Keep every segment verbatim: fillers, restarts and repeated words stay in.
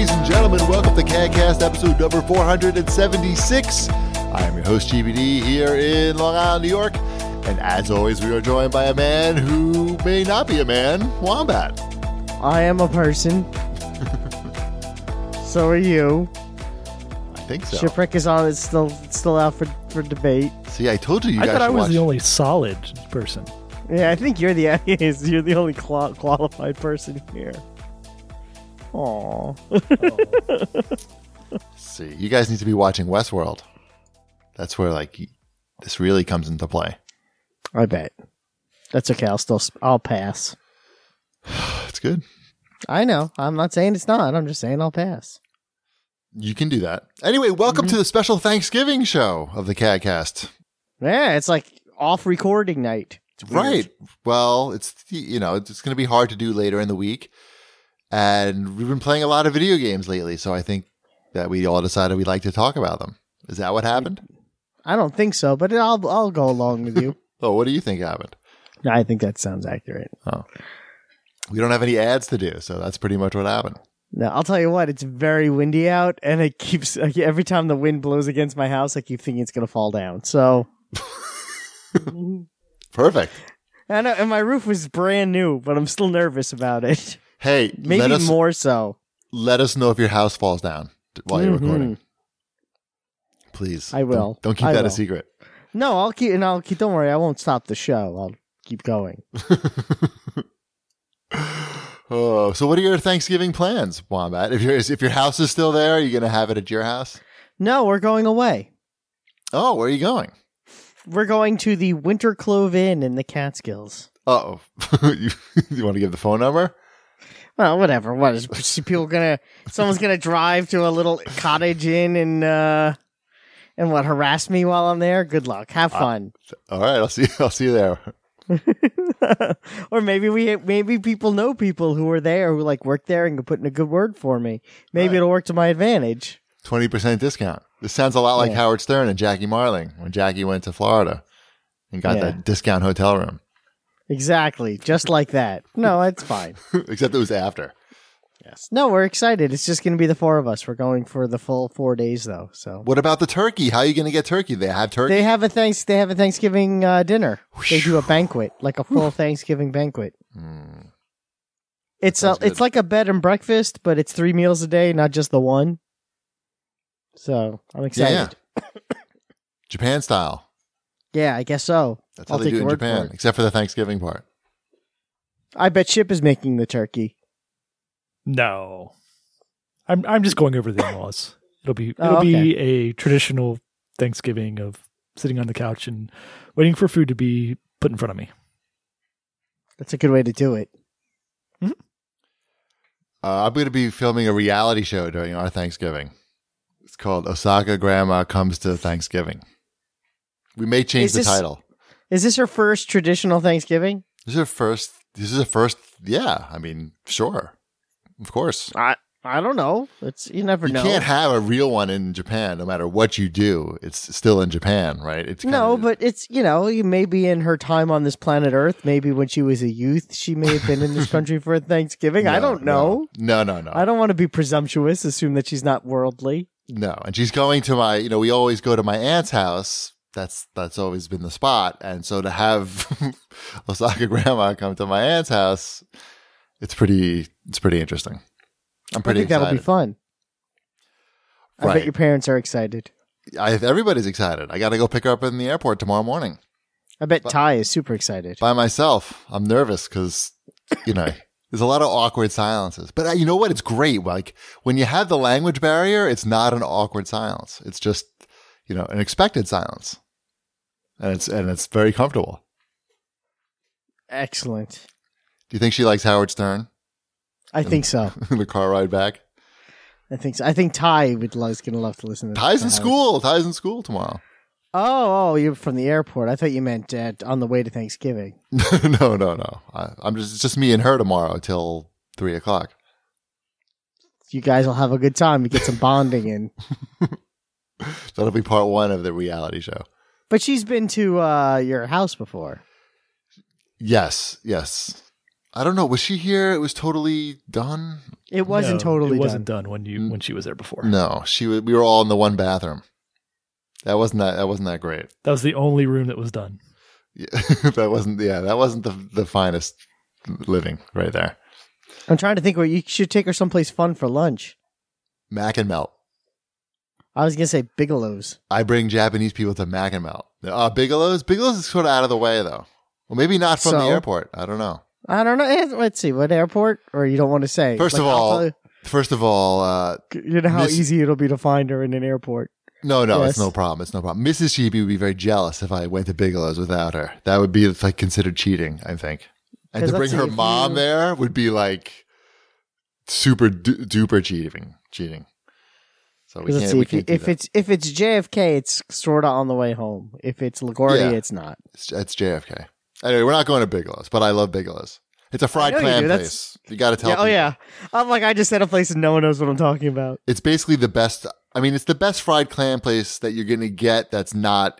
Ladies and gentlemen, welcome to CADcast episode number four hundred seventy-six. I am your host, G B D, here in Long Island, New York. And as always, we are joined by a man who may not be a man, Wombat. I am a person. So are you. I think so. Shipwreck is on. It's still it's still out for, for debate. See, I told you you I guys thought I should was watch. the only solid person. Yeah, I think you're the you're the only qual- qualified person here. Aww. See, you guys need to be watching Westworld. That's where like this really comes into play. I bet. That's okay. I'll still I'll pass. It's good. I know. I'm not saying it's not. I'm just saying I'll pass. You can do that. Anyway, welcome Mm-hmm. to the special Thanksgiving show of the CADcast. Yeah, it's like off recording night. It's weird. Right. Well, it's you know it's going to be hard to do later in the week, and we've been playing a lot of video games lately. So I think that we all decided we'd like to talk about them. Is that what happened? I don't think so, but I'll I'll go along with you. Oh, what do you think happened? I think that sounds accurate. Oh, we don't have any ads to do, so that's pretty much what happened. No, I'll tell you what. It's very windy out, and it keeps like, every time the wind blows against my house, I keep thinking it's going to fall down. So. Perfect. I know, and my roof was brand new, but I'm still nervous about it. Hey, Maybe let us, more so. Let us know if your house falls down while you're Mhm. recording. Please. I will. Don't, don't keep I that will. a secret. No, I'll keep, and I'll keep. Don't worry, I won't stop the show. I'll keep going. Oh, so what are your Thanksgiving plans, Wombat? If your if your house is still there, are you going to have it at your house? No, we're going away. Oh, where are you going? We're going to the Winter Clove Inn in the Catskills. Uh-oh. you, you want to give the phone number? Well, whatever. What is people gonna? Someone's gonna drive to a little cottage inn and uh, and what harass me while I'm there? Good luck. Have fun. All right, I'll see. I'll see you there. Or maybe we maybe people know people who are there who like work there and can put in a good word for me. Maybe Right. it'll work to my advantage. Twenty percent discount. This sounds a lot like Yeah. Howard Stern and Jackie Marling when Jackie went to Florida and got Yeah. that discount hotel room. Exactly, just like that. No, it's fine. Except it was after. Yes. No, we're excited. It's just going to be the four of us. We're going for the full four days though. So What about the turkey? How are you going to get turkey? They have turkey. they have a thanks. They have a Thanksgiving uh, dinner. They do a banquet, like a full Thanksgiving banquet. Mm. It's a, Sounds good. it's like a bed and breakfast, but it's three meals a day, not just the one. So I'm excited. Yeah. Japan style. Yeah, I guess so. That's how I'll they take do it your in word for Japan, it. except for the Thanksgiving part. I bet Chip is making the turkey. No, I'm I'm just going over the in-laws. It'll be Oh, it'll okay. be a traditional Thanksgiving of sitting on the couch and waiting for food to be put in front of me. That's a good way to do it. Uh, I'm going to be filming a reality show during our Thanksgiving. It's called Osaka Grandma Comes to Thanksgiving. We may change Is the this- title. Is this her first traditional Thanksgiving? This is a first. This is a first. Yeah, I mean, sure, of course. I I don't know. It's you never You know. can't have a real one in Japan, no matter what you do. It's still in Japan, right? It's No, kinda- but it's, you know, maybe in her time on this planet Earth, maybe when she was a youth, she may have been in this country for Thanksgiving. I No, don't know. No, no, no, no. I don't want to be presumptuous, assume that she's not worldly. No, and she's going to my. You know, we always go to my aunt's house. That's that's always been the spot, and so to have Osaka Grandma come to my aunt's house, it's pretty. It's pretty interesting. I'm pretty I think excited. that'll be fun. I Right. bet your parents are excited. I, everybody's excited. I got to go pick her up in the airport tomorrow morning I bet Ty is super excited. by myself. I'm nervous because you know there's a lot of awkward silences. But uh, you know what? It's great. Like when you have the language barrier, it's not an awkward silence. It's just you know an expected silence, and it's and it's very comfortable. Excellent. Do you think she likes Howard Stern? I think so. The car ride back. I think so. I think Ty would is going to love to listen to Ty's to in Howard. school. Ty's in school tomorrow. Oh, oh, you're from the airport. I thought you meant uh, on the way to Thanksgiving. no, no, no. I, I'm just it's just me and her tomorrow till three o'clock. You guys will have a good time. You get some bonding in. That'll be part one of the reality show. But she's been to uh, your house before. Yes, yes. I don't know. Was she here? It was totally done. It wasn't No, totally It wasn't done. done, when you when she was there before. No, she. Was, we were all in the one bathroom. That wasn't that. That wasn't that great. That was the only room that was done. Yeah, that wasn't. Yeah, that wasn't the the finest living right there. I'm trying to think where you should take her someplace fun for lunch. Mac and Melt. I was gonna say Bigelow's. I bring Japanese people to Mac and Melt. Uh, Bigelow's. Bigelow's is sort of out of the way though. Well, maybe not from So? the airport. I don't know. I don't know. Eh, Let's see. What airport? Or you don't want to say? First of I'll all, tell you- first of all, uh, you know how Miss- easy it'll be to find her in an airport. no, no, Yes. it's no problem. It's no problem. Missus Sheeby would be very jealous if I went to Bigelow's without her. That would be like considered cheating, I think. And 'Cause to bring let's her see, if mom you- there would be like super du- duper cheating. Cheating. So we Let's can't. see. We If, can't do if that. it's if it's J F K, it's sort of on the way home. If it's LaGuardia, Yeah. it's not. It's, it's J F K. Anyway, we're not going to Bigelow's, but I love Bigelow's. It's a fried I know you clam do. place. That's- You got to tell Yeah, oh people. yeah. I'm like I just said a place and no one knows what I'm talking about. It's basically the best. I mean, it's the best fried clam place that you're going to get that's not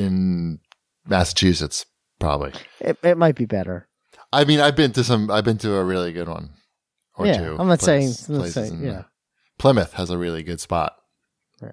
in Massachusetts, probably. It, it might be better. I mean, I've been to some. I've been to a really good one or yeah, two. I'm not place- saying. I'm not places saying. in- Yeah, Plymouth has a really good spot. Yeah.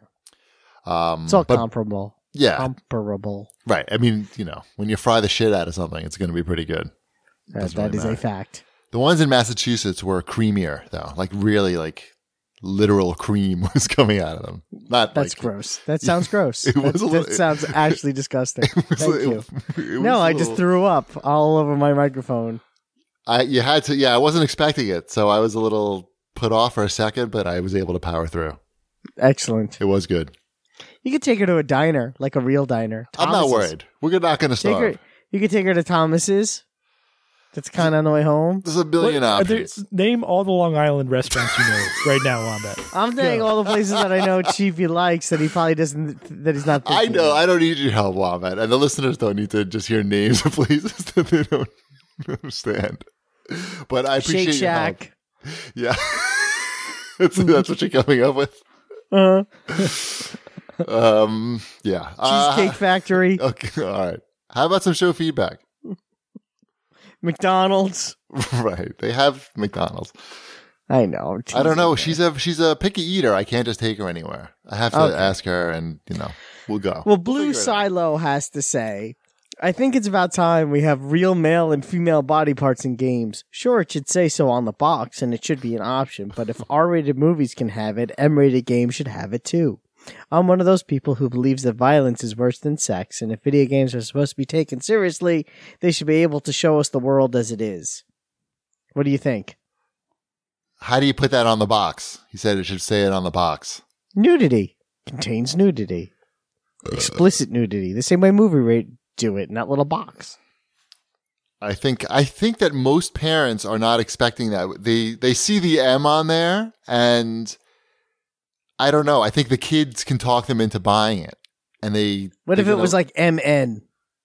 Um, it's all but comparable. yeah, Comparable. right. I mean, you know, when you fry the shit out of something, it's going to be pretty good. That, Doesn't that really is a matter. fact. The ones in Massachusetts were creamier, though. Like really, like literal cream was coming out of them. Not That's like, gross. That sounds gross. It was That, a little- that sounds actually disgusting. It was, Thank it- you. it was No, a I just little- threw up all over my microphone. I you had to. Yeah, I wasn't expecting it, so I was a little put off for a second, but I was able to power through. Excellent. It was good. You could take her to a diner, like a real diner. I'm not Thomas's. worried. We're not going to Take starve. her. You could take her to Thomas's. That's kind of on the way home. There's a billion What- are there- options. name all the Long Island restaurants you know right now on that. I'm saying all the places that I know Chiefy likes that he probably doesn't. That he's not. I thinking know. of. I don't need your help, Wombat, and the listeners don't need to just hear names of places that they don't understand. But I appreciate Shake your help. Shack. Yeah, that's, that's what you're coming up with. Uh, Um, yeah. Cheesecake Uh, Factory. okay. All right. How about some show feedback? McDonald's. Right. They have McDonald's. I know. I don't know. teasing, She's a she's a picky eater. I can't just take her anywhere. I have to Okay. ask her, and you know, we'll go. Well, Blue figure it out. Silo has to say, I think it's about time we have real male and female body parts in games. Sure, it should say so on the box, and it should be an option, but if R-rated movies can have it, M-rated games should have it too. I'm one of those people who believes that violence is worse than sex, and if video games are supposed to be taken seriously, they should be able to show us the world as it is. What do you think? How do you put that on the box? He said it should say it on the box. Nudity. Contains nudity. Explicit nudity. The same way movie rate do it in that little box. I think I think that most parents are not expecting that. They they see the M on there, and I don't know. I think the kids can talk them into buying it, and they. What if they're it was gonna- like M N?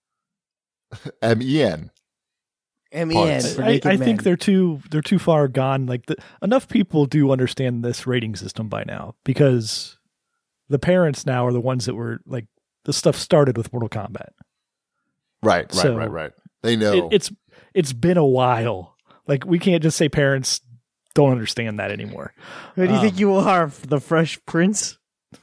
M E N? M E N Parts. for I, naked I men. think they're too they're too far gone. Like the, enough people do understand this rating system by now because the parents now are the ones that were like the stuff started with Mortal Kombat. Right, right, So, right, right. They know. It, it's it's been a while. Like we can't just say parents don't understand that anymore. Who do you um, think you are? The Fresh Prince?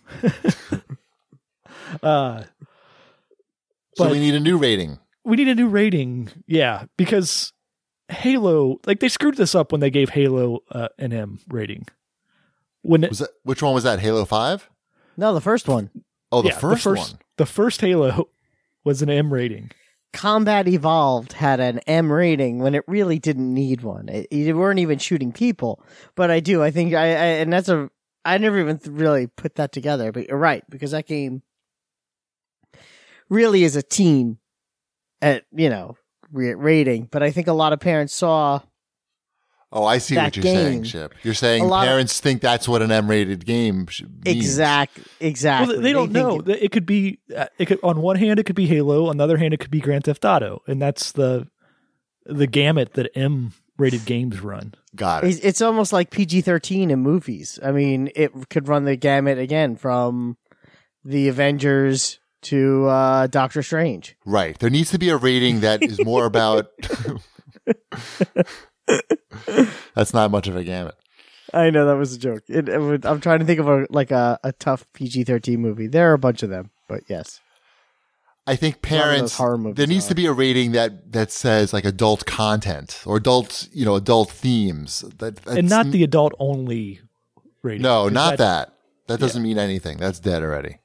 Uh, so but- we need a new rating. we need a new rating, yeah, because Halo, like they screwed this up when they gave Halo uh, an M rating. When it, Was that which one was that? Halo Five? No, the first one. Oh, the yeah, first the first one. the first Halo was an M rating. Combat Evolved had an M rating when it really didn't need one. It, you weren't even shooting people. But I do. I think I, I and that's a. I never even th- really put that together. But you're right because that game really is a teen at you know re- rating. But I think a lot of parents saw. Oh, I see that what you're game. saying, Chip. You're saying A lot of- parents think that's what an M-rated game sh- means. Exact, exactly. Well, they don't think know. it- It could be. uh, It could on one hand it could be Halo, on the other hand it could be Grand Theft Auto, and that's the the gamut that M rated games run. Got it. It's, it's almost like P G thirteen in movies. I mean, it could run the gamut again from the Avengers to uh, Doctor Strange. Right. There needs to be a rating that is more about That's not much of a gamut. I know that was a joke. It, it would, I'm trying to think of a like a, a tough P G thirteen movie. There are a bunch of them, but yes. I think A lot of those parents, horror movies there needs are. to be a rating that, that says like adult content or adult, you know, adult themes. That, that's and not the adult only rating. No, 'Cause not that- that. That doesn't mean anything. That's dead already.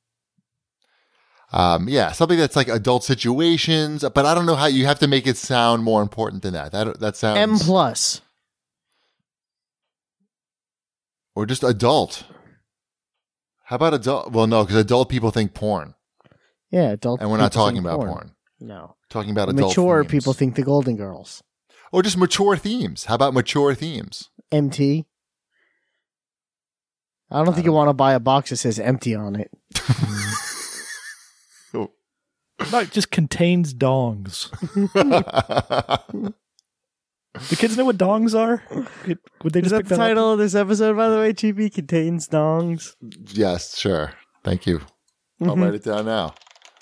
Um, yeah, something that's like adult situations, but I don't know how you have to make it sound more important than that. That that sounds M plus. or just adult. How about adult? Well, no, because adult people think porn, Yeah, adult. and we're not people talking think about porn. porn. No. Talking about adult Mature themes. people think the Golden Girls. or just mature themes. How about mature themes? M T. I don't think you want to buy a box that says empty on it. No, it just contains dongs. Do kids know what dongs are? Could- Would they Is just that pick the that up? title of this episode, by the way? T V contains dongs. Yes, sure. Thank you. I'll Mhm. write it down now.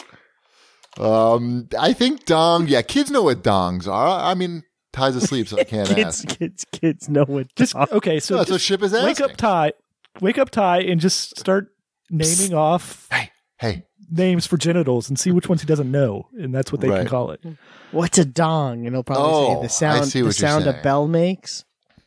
Um, I think dong. Yeah, kids know what dongs are. I mean, Ty's asleep, so I can't Kids, ask. kids, kids know what. Just dong- okay. So No, that's what just Ship is asking. wake up, Ty. Wake up, Ty, and just start naming off Hey, hey. names for genitals and see which ones he doesn't know, and that's what they Right. can call it. What's a dong? And he'll probably Oh, say the I sound. see The what you're sound a saying. bell makes.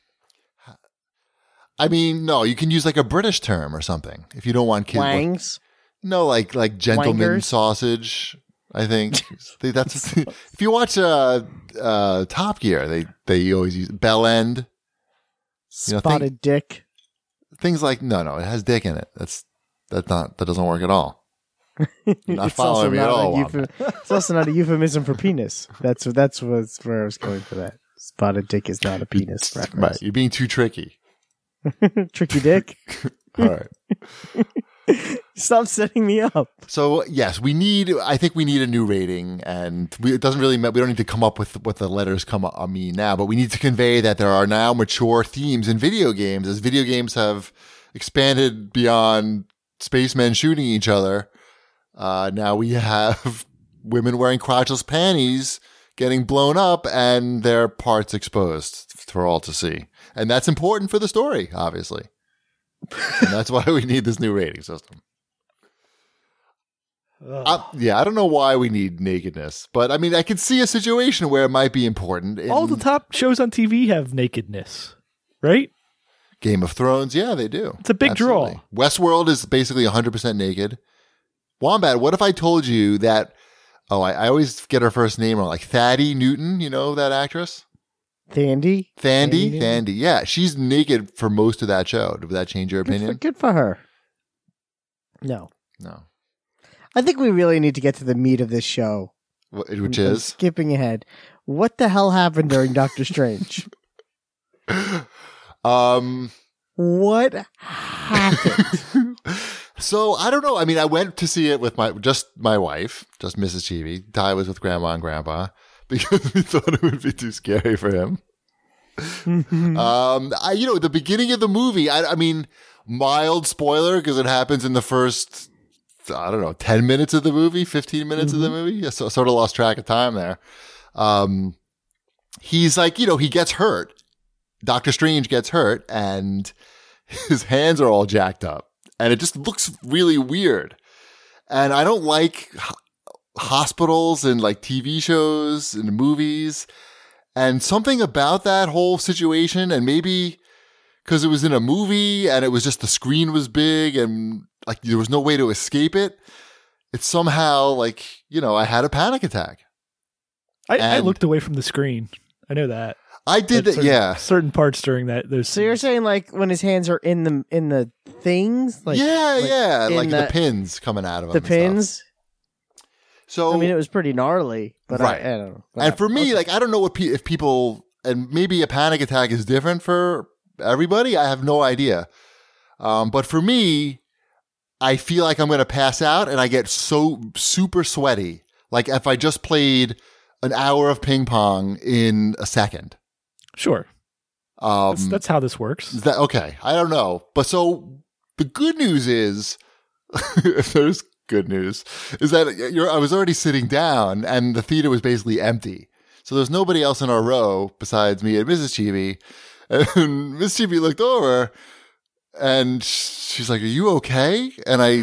I mean, no, you can use like a British term or something if you don't want kids. Wangs. No, like like gentleman Wangers. sausage. I think They- that's if you watch uh, uh, Top Gear, they they always use bell end. You know, Spotted think- dick. Things like no, no, it has dick in it. That's that's not that doesn't work at all. You're not It's also following me at not a all. euphem- Wombat. It's also not a euphemism for penis. That's what. That's what's where I was going for that. Spotted dick is not a penis Right, reference. you're being too tricky. Tricky dick. All right. Stop setting me up. So yes, we need. I think we need a new rating, and we, it doesn't really. ma- We don't need to come up with what the letters come up on mean now, but we need to convey that there are now mature themes in video games, as video games have expanded beyond spacemen shooting each other. Uh, now we have women wearing crotchless panties getting blown up and their parts exposed for all to see, and that's important for the story, obviously. And that's why we need this new rating system. Uh, yeah, I don't know why we need nakedness, but I mean, I can see a situation where it might be important. In All the top shows on T V have nakedness, right? Game of Thrones, yeah, they do. It's a big Absolutely. draw. Westworld is basically one hundred percent naked. Wombat, what if I told you that, oh, I, I always get her first name wrong, like Thaddy Newton, you know that actress? Thandy. Thandy? Thandie? Thandy, yeah. She's naked for most of that show. Would that change your Good for, opinion? good for her. No. No. I think we really need to get to the meat of this show. Wh- Which I'm is? skipping ahead. What the hell happened during Doctor Strange? Um... What happened? So I don't know. I mean, I went to see it with my just my wife, just Missus Cheevy. Ty was with Grandma and Grandpa because we thought it would be too scary for him. um, I, you know, the beginning of the movie. I, I mean, mild spoiler because it happens in the first, I don't know, ten minutes of the movie, fifteen minutes of the movie. Yeah, so sort of lost track of time there. Um, he's like, you know, he gets hurt. Doctor Strange gets hurt, and his hands are all jacked up. And it just looks really weird. And I don't like ho- hospitals and like T V shows and movies. And something about that whole situation, and maybe because it was in a movie and it was just the screen was big and like there was no way to escape it, it's somehow like, you know, I had a panic attack. I, I And- looked away from the screen. I know that. I did At that, certain, yeah. Certain parts during that. There's So you're saying like when his hands are in the in the things, like yeah, like yeah. in Like the, the- pins coming out of them. the and stuff. pins. So I mean, it was pretty gnarly, but Right. I, I don't know. And for me, Okay. like, I don't know what pe- if people, and maybe a panic attack is different for everybody. I have no idea. Um, but for me, I feel like I'm going to pass out and I get so super sweaty. Like if I just played an hour of ping pong in a second. sure. Um, That's, that's how this works. is that, okay. I don't know. But so the good news is, if there's good news, is that you're, I was already sitting down and the theater was basically empty. So there's nobody else in our row besides me and Missus Chibi. And Miss Chibi looked over and she's like, "Are you okay?" And I,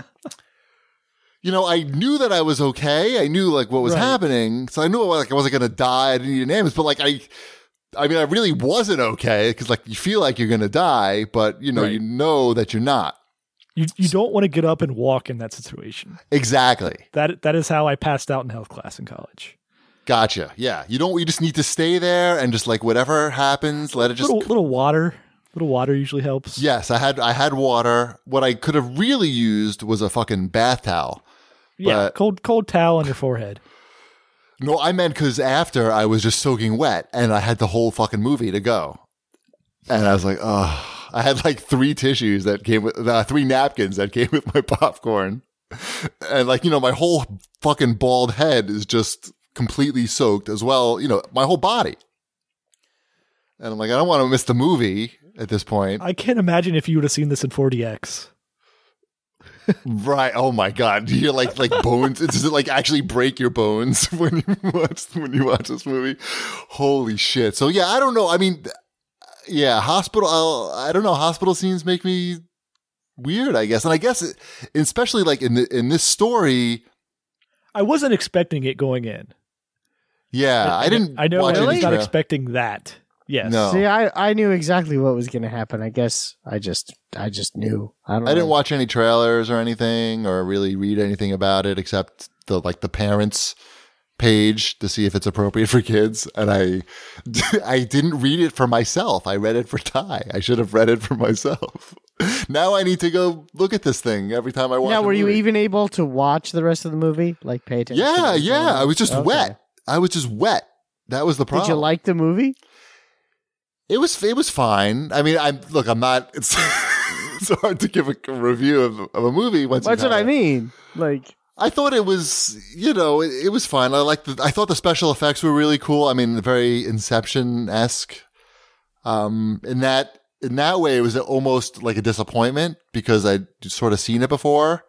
you know, I knew that I was okay. I knew like what was Right. happening. So I knew like I wasn't going to die. I didn't need an ambulance, but like I, I mean, I really wasn't okay because like you feel like you're going to die, but you know, Right. you know that you're not. You you don't want to get up and walk in that situation. Exactly. That that is how I passed out in health class in college. Gotcha. Yeah. You don't, you just need to stay there and just like whatever happens, let it just. little little water, little water usually helps. Yes, I had, I had water. What I could have really used was a fucking bath towel. yeah. but- Cold cold towel on your forehead. No, I meant because after I was just soaking wet and I had the whole fucking movie to go. And I was like, oh, I had like three tissues that came with, uh, three napkins that came with my popcorn. And like, you know, my whole fucking bald head is just completely soaked as well, you know, my whole body. And I'm like, I don't want to miss the movie at this point. I can't imagine if you would have seen this in four D X. Right. Oh my God. Do you like like bones? Does it like actually break your bones when you watch when you watch this movie? Holy shit. So yeah, I don't know. I mean, yeah, hospital. I'll, I don't know. Hospital scenes make me weird, I guess, and I guess it, especially like in the, in this story. I wasn't expecting it going in. Yeah, I didn't. I know watch I any was not trailer. expecting that. Yes. No. See, I, I knew exactly what was going to happen. I guess I just I just knew. I don't. I didn't know. watch any trailers or anything, or really read anything about it except the like the parents page to see if it's appropriate for kids. And I, I didn't read it for myself. I read it for Ty. I should have read it for myself. Now I need to go look at this thing every time I watch. Now, a were you movie. even able to watch the rest of the movie? Like pay attention? to Yeah, what's yeah. going on? I was just Okay. wet. I was just wet. That was the problem. Did you like the movie? It was it was fine. I mean, I'm look. I'm not. It's it's hard to give a, a review of, of a movie once. That's you what I kinda- mean. Like, I thought it was, you know, it, it was fine. I like the. I thought the special effects were really cool. I mean, very Inception esque. Um, in that in that way, it was almost like a disappointment because I'd sort of seen it before.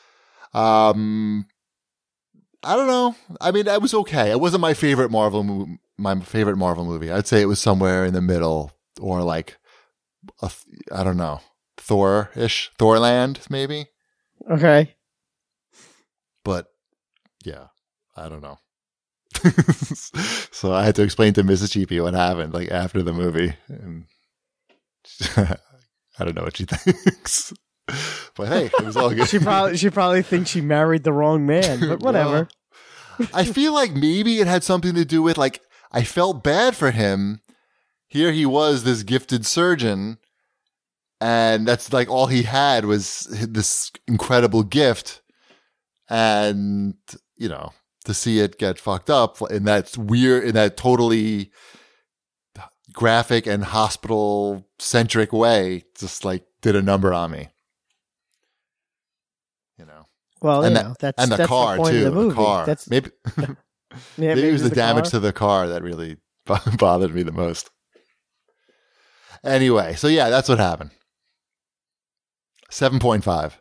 Um, I don't know. I mean, it was okay. It wasn't my favorite Marvel movie. My favorite Marvel movie. I'd say it was somewhere in the middle, or like, a, I don't know, Thor-ish, Thorland maybe. okay. But yeah, I don't know. So I had to explain to Missus Cheapy what happened, like after the movie, and I don't know what she thinks. But hey, it was all good. She probably she probably thinks she married the wrong man, but whatever. Well, I feel like maybe it had something to do with like I felt bad for him. Here he was, this gifted surgeon, and that's like all he had was this incredible gift. And, you know, to see it get fucked up in that weird, in that totally graphic and hospital centric way, just like did a number on me. You know, Well, and you the, know, that's and the that's car the point too. of the movie. The car. That's maybe yeah, maybe it was the, damage car. to the car that really bothered me the most. Anyway, so yeah, that's what happened. seven point five.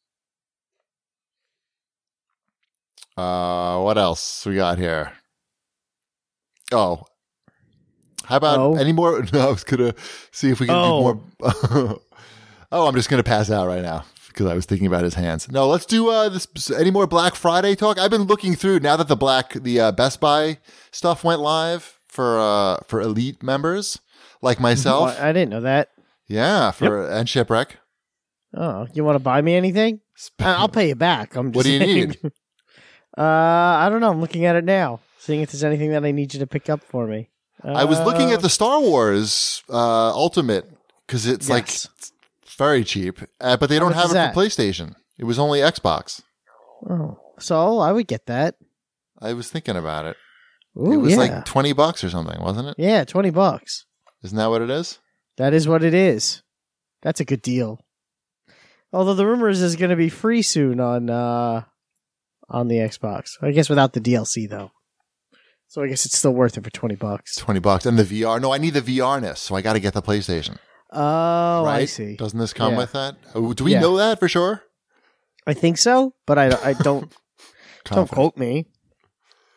Uh, what else we got here? Oh, how about Oh. any more? No, I was gonna see if we can Oh. do more. Oh, I'm just gonna pass out right now because I was thinking about his hands. No, let's do uh this. Any more Black Friday talk? I've been looking through now that the Black the uh, Best Buy stuff went live for uh for Elite members like myself. Oh, I didn't know that. Yeah, for and Shipwreck. Oh, you want to buy me anything? I- I'll pay you back. I'm just What do you saying. need? Uh, I don't know. I'm looking at it now, seeing if there's anything that I need you to pick up for me. Uh, I was looking at the Star Wars uh, Ultimate because it's like Yes. very cheap, uh, but they don't much have is it that? for PlayStation. It was only Xbox. Oh, so I would get that. I was thinking about it. Ooh, it was yeah. like twenty bucks or something, wasn't it? yeah, twenty bucks. Isn't that what it is? That is what it is. That's a good deal. Although the rumor is it's going to be free soon on uh, on the Xbox. I guess without the D L C though. So I guess it's still worth it for twenty bucks. twenty bucks. And the V R. No, I need the V R-ness, so I got to get the PlayStation. Oh, right? I see. Doesn't this come Yeah. with that? Oh, do we Yeah. know that for sure? I think so, but I, I don't don't Confident. quote me.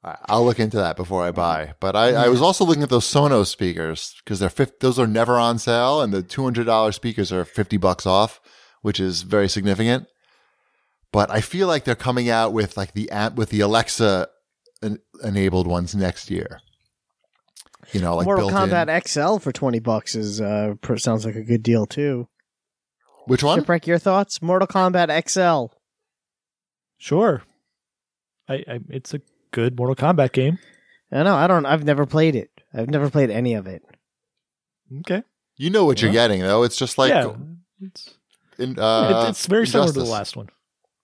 I- I'll look into that before I buy. But I, I was also looking at those Sonos speakers because they're fifty, those are never on sale, and the two hundred dollars speakers are fifty bucks off, which is very significant. But I feel like they're coming out with like the app with the Alexa en- enabled ones next year. You know, like Mortal built Kombat in. X L for twenty bucks is uh per- sounds like a good deal too. Which one? Shipwreck, your thoughts? Mortal Kombat X L. Sure. I, I it's a good Mortal Kombat game. I know. I don't. I've never played it. I've never played any of it. Okay. You know what you're Yeah. getting though. It's just like yeah. It's, in, uh, it- it's very similar to the Injustice. last one.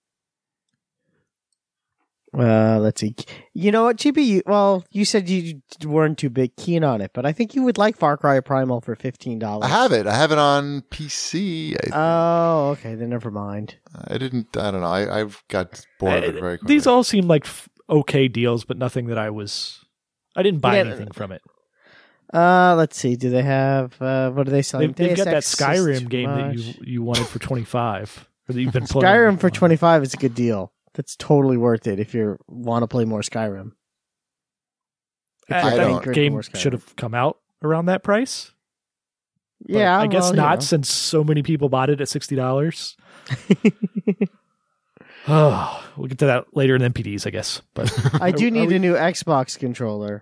Uh, let's see. You know what, G B? You, well, you said you weren't too big keen on it, but I think you would like Far Cry Primal for fifteen dollars. I have it. I have it on P C. I, Oh, okay. Then never mind. I didn't. I don't know. I, I've got bored of it very quickly. These all seem like f- okay deals, but nothing that I was. I didn't buy Yeah, anything from it. Uh, let's see. Do they have? Uh, what are they selling? They've, they've got that Deus Ex is Skyrim too game that much. you you wanted for twenty five, or that you've been playing. Skyrim for twenty five is a good deal. That's totally worth it if you want to play more Skyrim. If Uh, you're I that don't- hankering for game more Skyrim. should have come out around that price. But Yeah, I guess well, you not, know. since so many people bought it at sixty dollars. Oh, we'll get to that later in M P Ds, I guess. But I do Are need we- a new Xbox controller.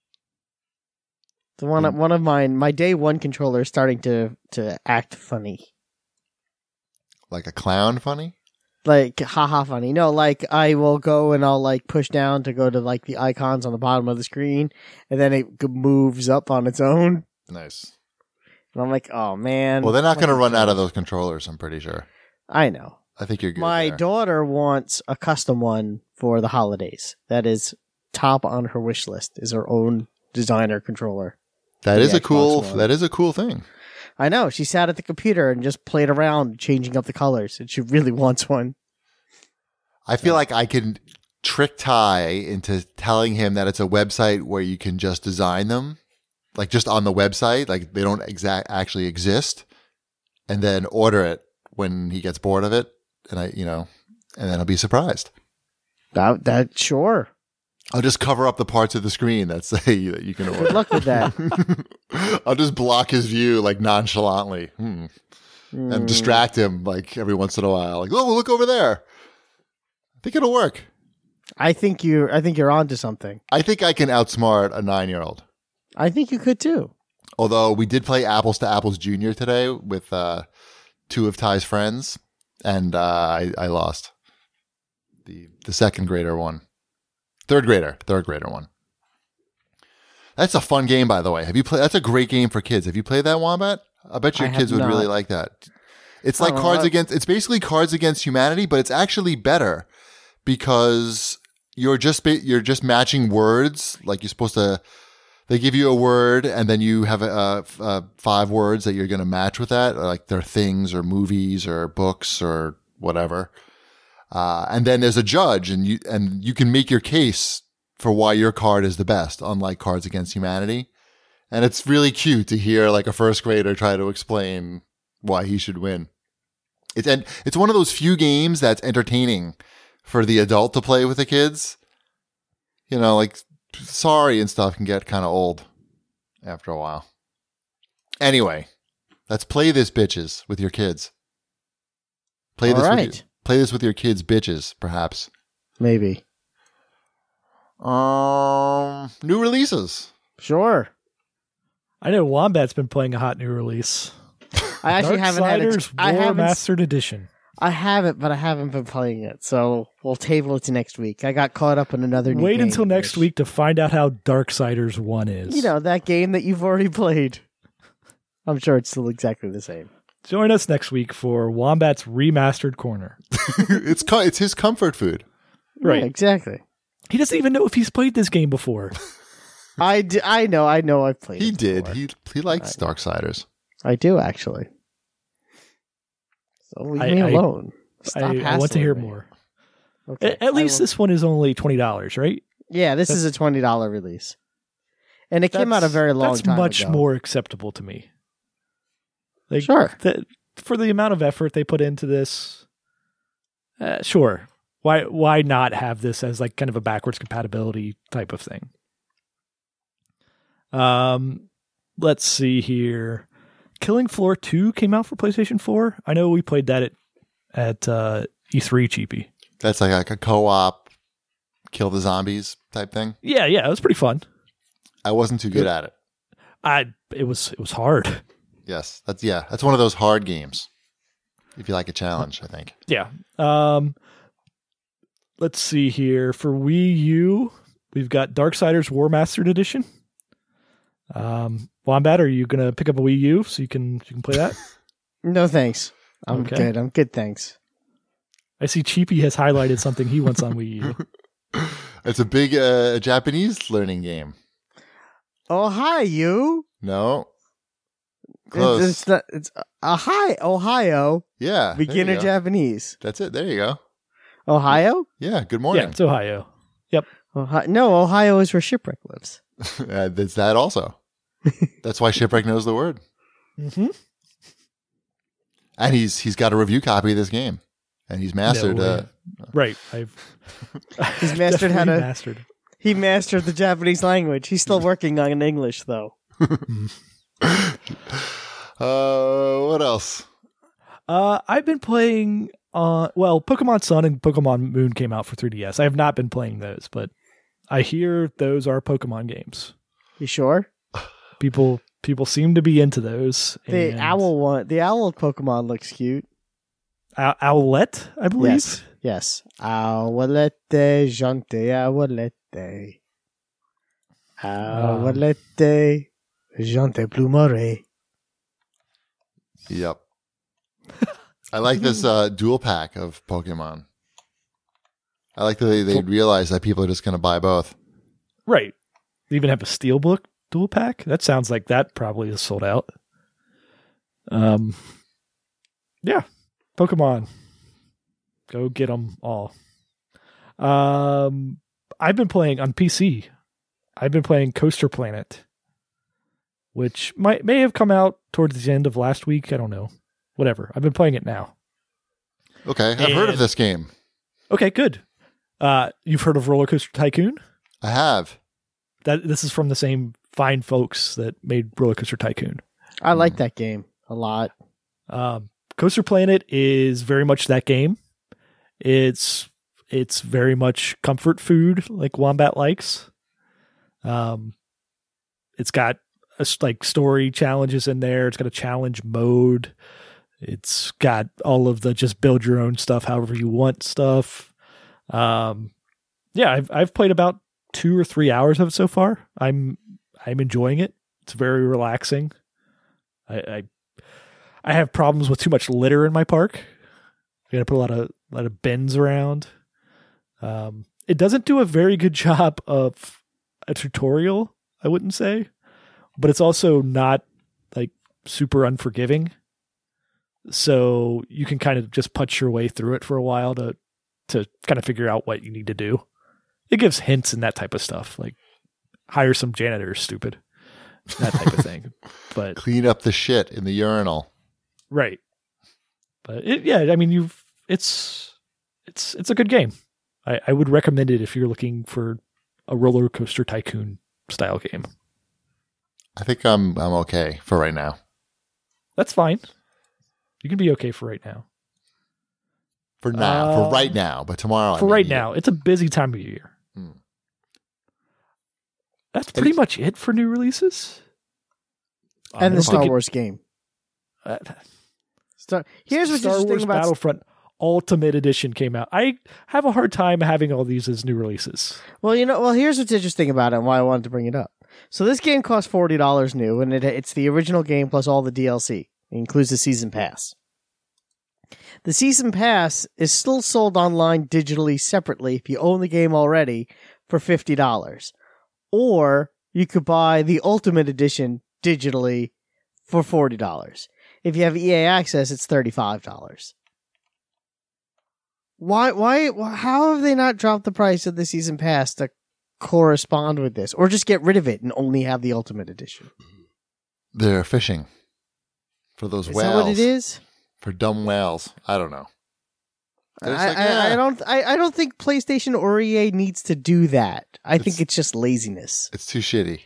The one, Hmm. one of mine, my day one controller is starting to to act funny, like a clown funny. like haha funny. No, like I will go and I'll like push down to go to like the icons on the bottom of the screen, and then it g- moves up on its own. Nice. And I'm like, oh man. Well, they're not going to Fucking run out controller. of those controllers. I'm pretty sure. I know. I think you're good. My there. daughter wants a custom one for the holidays. That is top on her wish list. Is her own designer controller. That the is a Xbox cool. One. That is a cool thing. I know. She sat at the computer and just played around changing up the colors, and she really wants one. I feel like I can trick Ty into telling him that it's a website where you can just design them, like just on the website, like they don't exact actually exist, and then order it when he gets bored of it, and I, you know, and then I'll be surprised. That, that sure. I'll just cover up the parts of the screen that say that you can Good order. luck with that. I'll just block his view like nonchalantly hmm. Mm. and distract him like every once in a while. Like, oh, look over there. I think it'll work. I think you. I think you're onto something. I think I can outsmart a nine-year-old. I think you could too. Although we did play Apples to Apples Junior today with uh, two of Ty's friends, and uh, I, I lost. The the second grader one. Third grader. Third grader one. That's a fun game, by the way. Have you played? That's a great game for kids. Have you played that, Wombat? I bet your I kids have would really not. like that. It's I like don't know, Cards I- Against. It's basically Cards Against Humanity, but it's actually better because you're just ba- you're just matching words. Like you're supposed to. They give you a word, and then you have uh, f- uh, five words that you're going to match with that. Like they're things, or movies, or books, or whatever. Uh, and then there's a judge, and you and you can make your case for why your card is the best, unlike Cards Against Humanity. And it's really cute to hear like a first grader try to explain why he should win. It's and it's one of those few games that's entertaining for the adult to play with the kids. You know, like Sorry and stuff can get kind of old after a while. Anyway, let's play this, bitches, with your kids. Play All this with right. your, play this with your kids, bitches, perhaps. Maybe. Um, new releases. Sure. I know Wombat's been playing a hot new release. I actually haven't had it. Darksiders I War haven't. Mastered Edition. I haven't, but I haven't been playing it. So we'll table it to next week. I got caught up in another. New Wait game, until next which- week to find out how Darksiders one is. You know that game that you've already played. I'm sure it's still exactly the same. Join us next week for Wombat's Remastered Corner. it's co- it's his comfort food. Right. Yeah, exactly. He doesn't even know if he's played this game before. I, d- I know. I know. I've played. He it did. before. He he likes Darksiders. I do actually. So leave I- me I- alone. Stop I, I want to hassling hear me. more. Okay. A- At I least will- this one is only twenty dollars, right? Yeah, this is a twenty dollar release, and it came out a very long That's time much ago. more acceptable to me. Like, Sure. the- for the amount of effort they put into this, uh, sure. Why why not have this as like kind of a backwards compatibility type of thing? Um, let's see here. Killing Floor two came out for PlayStation four. I know we played that at at uh, E three, Cheapy. That's like, like a co-op kill the zombies type thing. Yeah, yeah, it was pretty fun. I wasn't too good at it. I it was it was hard. Yes, that's yeah, that's one of those hard games. If you like a challenge, I think. Yeah. Um, let's see here. For Wii U, we've got Darksiders War Mastered Edition. Um, Wombat, are you gonna pick up a Wii U so you can you can play that? No, thanks. I'm Okay. good. I'm good, thanks. I see Cheapy has highlighted something he wants on Wii U. It's a big uh, Japanese learning game. Oh, hi, you. No, close. It's, it's, not, it's uh, hi, Ohio. yeah, there you Beginner go. Japanese. That's it. There you go. Ohio? Yeah. Good Yeah, morning. it's Ohio. Ohio? No, Ohio is where Shipwreck lives. uh, that's that also. That's why Shipwreck knows the word, Mm-hmm. and he's he's got a review copy of this game, and he's mastered. No uh, way. Right. I've He's mastered how definitely to- mastered. He mastered the Japanese language. He's still working on English, though. uh, what else? Uh, I've been playing. Uh, well, Pokemon Sun and Pokemon Moon came out for three D S. I have not been playing those, but I hear those are Pokemon games. You sure? People people seem to be into those. The and- owl one, the owl Pokemon looks cute. Ow- Owlette, I believe. Yes, yes. Owlette, gente, owlette. Owlette, gente plumare. Yep. I like this uh, dual pack of Pokemon. I like that they, they realize that people are just going to buy both. Right. They even have a Steelbook dual pack. That sounds like that probably is sold out. Um, yeah, Pokemon. Go get them all. Um, I've been playing on P C. I've been playing Coaster Planet, which might may have come out towards the end of last week. I don't know. Whatever. I've been playing it now. Okay, I've heard of And- this game. Okay, good. Uh, you've heard of Roller Coaster Tycoon? I have. That this is from the same fine folks that made Roller Coaster Tycoon. I like that game a lot. Um, Coaster Planet is very much that game. It's it's very much comfort food, like Wombat likes. Um, it's got a, s- like story challenges in there. It's got a challenge mode. It's got all of the just build your own stuff, however you want stuff. Um, yeah, I've I've played about two or three hours of it so far. I'm I'm enjoying it. It's very relaxing. I I, I have problems with too much litter in my park. I got to put a lot of a lot of bins around. Um, it doesn't do a very good job of a tutorial, I wouldn't say, but it's also not like super unforgiving. So you can kind of just putz your way through it for a while to to kind of figure out what you need to do. It gives hints and that type of stuff, like hire some janitors, stupid, that type of thing. But Clean up the shit in the urinal. right, but it, yeah, I mean, you've it's it's it's a good game. I, I would recommend it if you're looking for a roller coaster tycoon style game. I think I'm I'm okay for right now. That's fine. You can be okay for right now. For now, Uh, for right now, but tomorrow. I For may right need now, it's a busy time of year. Hmm. That's And pretty it's- much it for new releases. I And the don't Star think it- Wars game. uh, Star- Here's what's Star interesting Wars about Battlefront Ultimate Edition came out. I have a hard time having all these as new releases. Well, you know, well, here's what's interesting about it and why I wanted to bring it up. So this game costs forty dollars new, and it, it's the original game plus all the D L C. It includes the season pass. The season pass is still sold online digitally separately if you own the game already for fifty dollars. Or you could buy the Ultimate Edition digitally for forty dollars. If you have E A Access, it's thirty-five dollars. Why, why, wh- how have they not dropped the price of the season pass to correspond with this? Or just get rid of it and only have the Ultimate Edition? They're fishing for those Is whales. that what it is? For dumb whales. I don't know. They're just I, like, I, "Yeah, I don't. I, I don't think PlayStation or E A needs to do that. I think It's- it's just laziness. it's too shitty."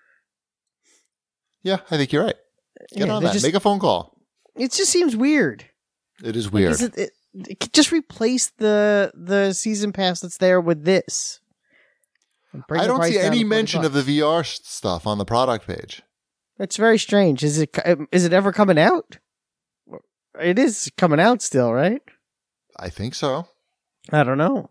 Yeah, I think you're right. Get Yeah, on they that. just- Make a phone call. It just seems weird. It is Like, weird. is it, it, it could just replace the the season pass that's there with this. And bring I the don't price see down any to forty mention of the bucks. V R s- stuff on the product page. That's very strange. Is it is it ever coming out? It is coming out still, right? I think so. I don't know.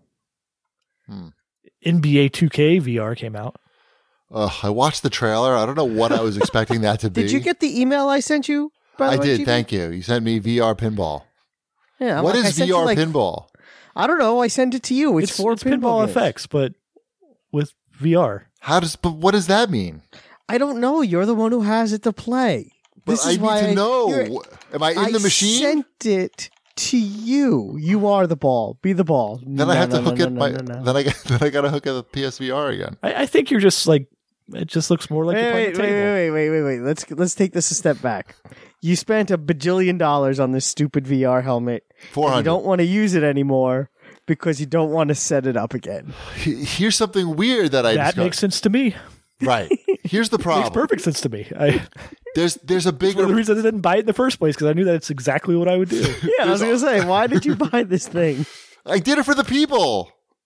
N B A two K V R came out. Ugh, I watched the trailer. I don't know what I was expecting that to be. Did you get the email I sent you? By the I way, did. G P? Thank you. You sent me V R pinball. Yeah. I'm What like, I is sent V R you, like- pinball? I don't know. I sent it to you. It's, It's, for it's pinball, games. effects, but with V R. How does? But what does that mean? I don't know. You're the one who has it to play. But This I is need why to I- know. you're- Am I in I the machine? sent it to you. You are the ball. Be the ball. then No, I have no, to no, hook no, it. no, my, no, no. Then I got. Then I got to hook up the P S V R again. I, I think you're just like, it just looks more like Wait, you're playing wait, the wait, table. wait, wait, wait, wait. Let's let's take this a step back. You spent a bajillion dollars on this stupid V R helmet. Four You hundred. don't want to use it anymore because you don't want to set it up again. Here's something weird that I That discovered. makes sense to me. Right. Here's the Makes problem. perfect sense to me. I, There's there's a one of the bigger. reasons I didn't buy it in the first place because I knew that's exactly what I would do. Yeah, I was gonna say, why did you buy this thing? I did it for the people.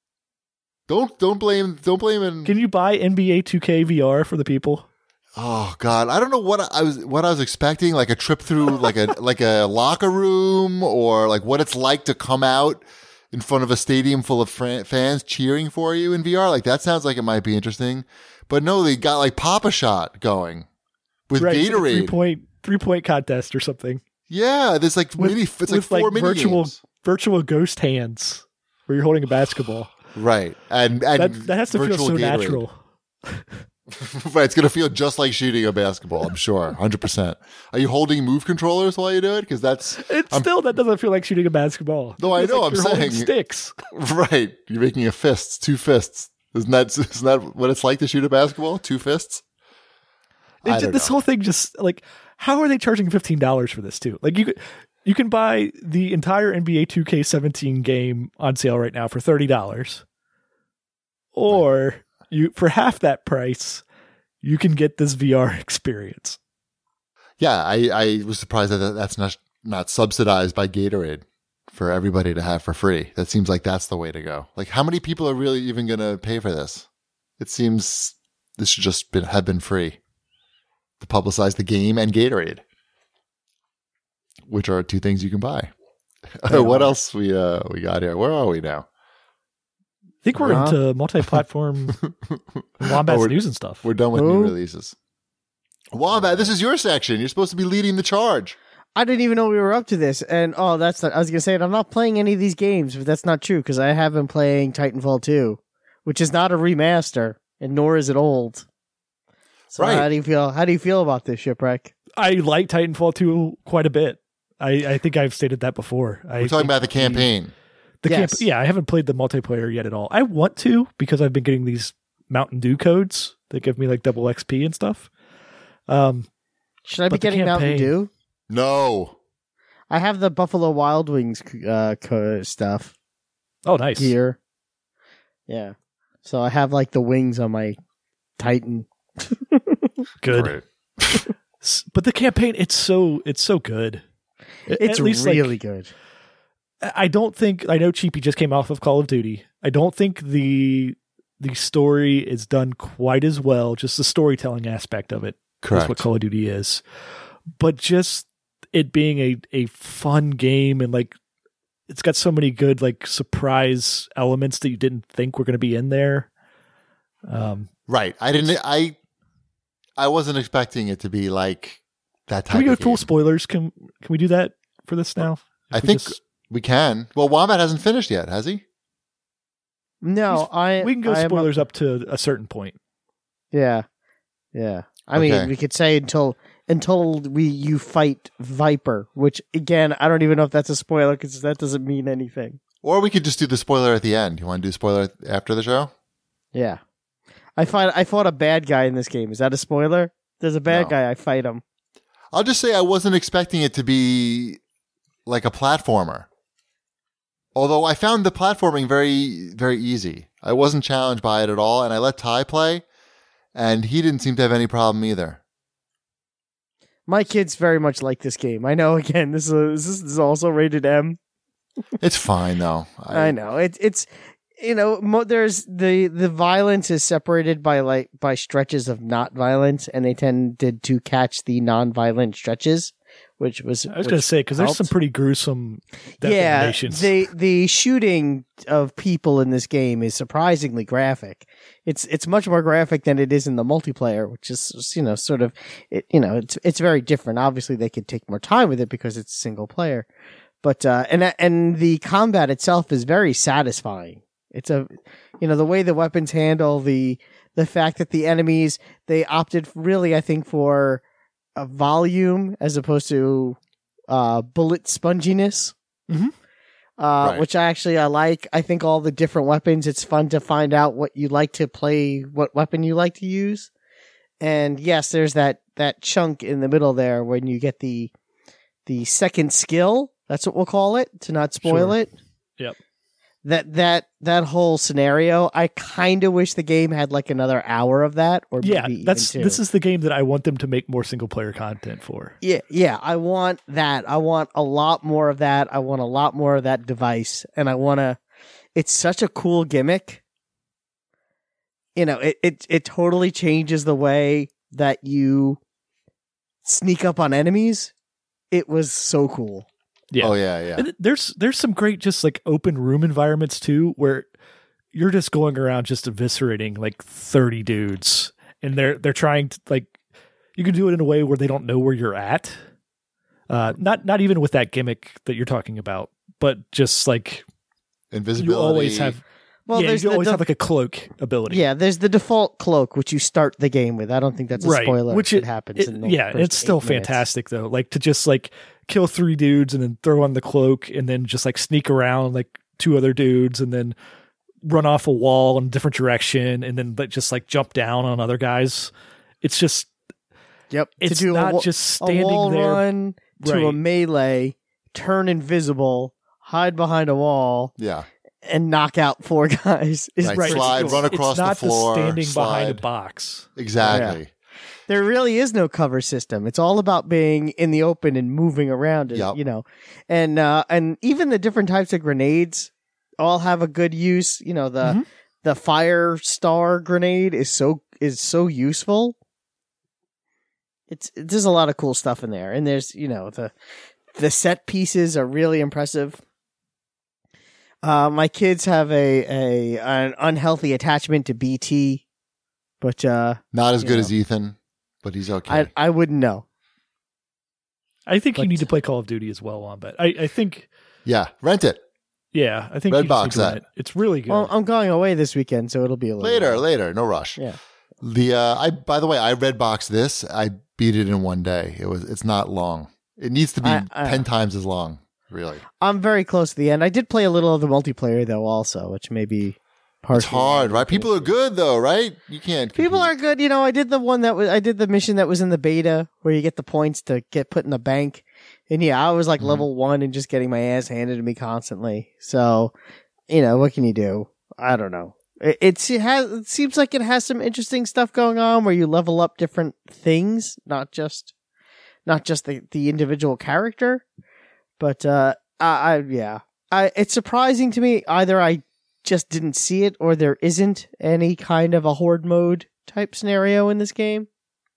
Don't don't blame don't blame it. Can you buy N B A two K V R for the people? Oh God, I don't know what I was what I was expecting. Like a trip through like a like a locker room, or like what it's like to come out in front of a stadium full of fran- fans cheering for you in V R. Like that sounds like it might be interesting. But no, they got like Papa Shot going with Right, it's like a Gatorade. three point three point contest or something. Yeah, there's like With- mini. It's like with, four like, mini virtual games. virtual ghost hands where you're holding a basketball. Right, and and That that has to feel virtual so Gatorade. natural. Right, it's gonna feel just like shooting a basketball. I'm sure, hundred percent. Are you holding move controllers while you do it? Because that's It still that doesn't feel like shooting a basketball. No, I It feels know, like I'm you're holding saying- sticks. right. You're making a fist, two fists. Isn't that isn't that what it's like to shoot a basketball? Two fists. It I ju- don't this know. whole thing just like, how are they charging fifteen dollars for this too? Like you could you can buy the entire N B A two K seventeen game on sale right now for thirty dollars, or you for half that price you can get this V R experience. Yeah, I, I was surprised that that's not not subsidized by Gatorade for everybody to have for free. That seems like that's the way to go. Like, how many people are really even going to pay for this? It seems this should just been, have been free to publicize the game and Gatorade, which are two things you can buy. They What are. else we uh we got here? Where are we now? I think we're Uh-huh. into multi-platform Wombat's Oh, we're- news and stuff. We're done with Who? new releases. Wombat, this is your section. You're supposed to be leading the charge. I didn't even know we were up to this. And oh, that's not, I was gonna say, and I'm not playing any of these games, but that's not true because I have been playing Titanfall two, which is not a remaster, and nor is it old. So Right. how do you feel? How do you feel about this, Shipwreck? I like Titanfall two quite a bit. I, I think I've stated that before. I We're talking think about the campaign. The Yes. camp, yeah, I haven't played the multiplayer yet at all. I want to because I've been getting these Mountain Dew codes that give me like double X P and stuff. Um, Should I be But the getting Mountain campaign- Dew? No. I have the Buffalo Wild Wings uh, co- stuff oh, nice. here. Yeah, so I have like the wings on my Titan. Good. Great. S- But the campaign, it's so it's so good. A- It's At least, like, really good. I don't think I know Cheapy just came off of Call of Duty. I don't think the the story is done quite as well. Just the storytelling aspect of it is Correct. what Call of Duty is. But just it being a a fun game and like it's got so many good like surprise elements that you didn't think were going to be in there. Um, Right. I didn't. I. I wasn't expecting it to be like that type. can we go of full game. spoilers? Can can we do that for this now? I If we think just- we can. Well, Wombat hasn't finished yet, has he? No, I we can go I am spoilers up to a certain point. Yeah, yeah. I Okay. mean, we could say until until we you fight Viper, which again, I don't even know if that's a spoiler because that doesn't mean anything. Or we could just do the spoiler at the end. You want to do spoiler after the show? Yeah, I fight. I fought a bad guy in this game. Is that a spoiler? There's a bad No. guy. I fight him. I'll just say I wasn't expecting it to be like a platformer. Although I found the platforming very, very easy. I wasn't challenged by it at all, and I let Ty play, and he didn't seem to have any problem either. My kids very much like this game. I know, again, this is, this is also rated M. It's fine, though. I, I know. It, it's, you know, mo- there's the, the violence is separated by like by stretches of not violence, and they tended to catch the non-violent stretches, which was I was going to say, because there's some pretty gruesome yeah, definitions. the the shooting of people in this game is surprisingly graphic. It's it's much more graphic than it is in the multiplayer, which is, you know, sort of it, you know, it's it's very different. Obviously, they could take more time with it because it's single player, but uh, and and the combat itself is very satisfying. It's a, you know, the way the weapons handle the the fact that the enemies, they opted really, I think, for a volume as opposed to uh, bullet sponginess, Mhm. uh, Right. which I actually I like. I think all the different weapons, it's fun to find out what you like to play, what weapon you like to use. And yes, there's that that chunk in the middle there when you get the the second skill. That's what we'll call it, to not spoil Sure. it. Yep. That that that whole scenario, I kind of wish the game had like another hour of that, or Yeah, maybe that's even two. this is the game that I want them to make more single player content for. Yeah, yeah. I want that. I want a lot more of that. I want a lot more of that device, and I want to. It's such a cool gimmick. You know, it it it totally changes the way that you sneak up on enemies. It was so cool. Yeah. Oh, yeah, yeah. And there's there's some great just like open room environments too, where you're just going around just eviscerating like thirty dudes, and they're they're trying to like you can do it in a way where they don't know where you're at. Uh, not not even with that gimmick that you're talking about, but just like Invisibility. you always have. Well, yeah, there's you the, always the- have like a cloak ability. yeah. There's the default cloak, which you start the game with. I don't think that's a right. spoiler. Which if it, it happens. it- in the yeah, first it's still eight minutes. fantastic though. Like to just like kill three dudes and then throw on the cloak and then just like sneak around like two other dudes and then run off a wall in a different direction and then like, just like jump down on other guys. It's just Yep. it's to do not a, wa- just a standing wall there. run to a Right. melee, turn invisible, hide behind a wall, Yeah. and knock out four guys. Is Right, pretty slide, cool. run across it's not the floor, standing behind a slide. box. Exactly. There really is no cover system. It's all about being in the open and moving around. And, Yep. You know, and uh, and even the different types of grenades all have a good use. You know, the Mhm. the fire star grenade is so is so useful. It's there's a lot of cool stuff in there, and there's you know the the set pieces are really impressive. Uh, my kids have a, a an unhealthy attachment to B T, but uh, Not as You good know. as Ethan, but he's okay. I I wouldn't know. I think you But- need to play Call of Duty as well on that. I, I think yeah, rent it. yeah, I think Red you just box need to that. run it. It's really good. Well, I'm going away this weekend, so it'll be a little Later, later, no rush. Yeah. The uh, I by the way, I red boxed this. I beat it in one day. It was it's not long. It needs to be I- I- ten times as long. Really, I'm very close to the end. I did play a little of the multiplayer though, also, which may be partially. it's hard, right? People are good though, right? You can't. People compete. are good. You know, I did the one that was. I did the mission that was in the beta where you get the points to get put in the bank, and yeah, I was like Mhm. level one and just getting my ass handed to me constantly. So, you know, what can you do? I don't know. It, it's, it has. It seems like it has some interesting stuff going on where you level up different things, not just, not just the the individual character. But uh, I, I yeah, I it's surprising to me. Either I just didn't see it, or there isn't any kind of a horde mode type scenario in this game.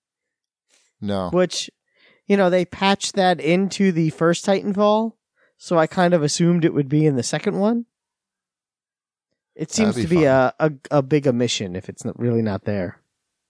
No, Which, you know, they patched that into the first Titanfall, so I kind of assumed it would be in the second one. It seems That'd to be be a, a a big omission if it's not, really not there.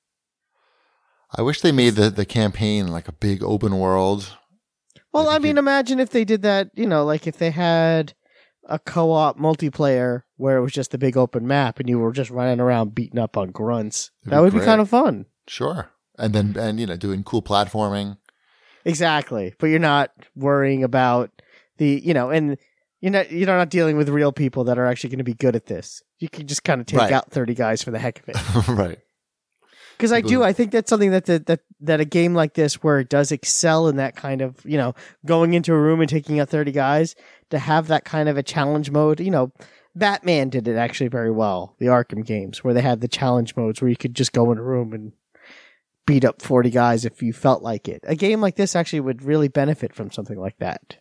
I wish they made the the campaign like a big open world. Well, Like I you mean, could- imagine if they did that, you know, like if they had a co-op multiplayer where it was just a big open map and you were just running around beating up on grunts. It'd that be would be great. kind of fun. Sure, and then and you know doing cool platforming. Exactly. But you're not worrying about the, you know, and you're not, you're not dealing with real people that are actually going to be good at this. You can just kind of take Right. out thirty guys for the heck of it. Right. Because I People do, who- I think that's something that, the, that that a game like this, where it does excel in that kind of, you know, going into a room and taking out thirty guys, to have that kind of a challenge mode. You know, Batman did it actually very well. The Arkham games, where they had the challenge modes where you could just go in a room and beat up forty guys if you felt like it. A game like this actually would really benefit from something like that.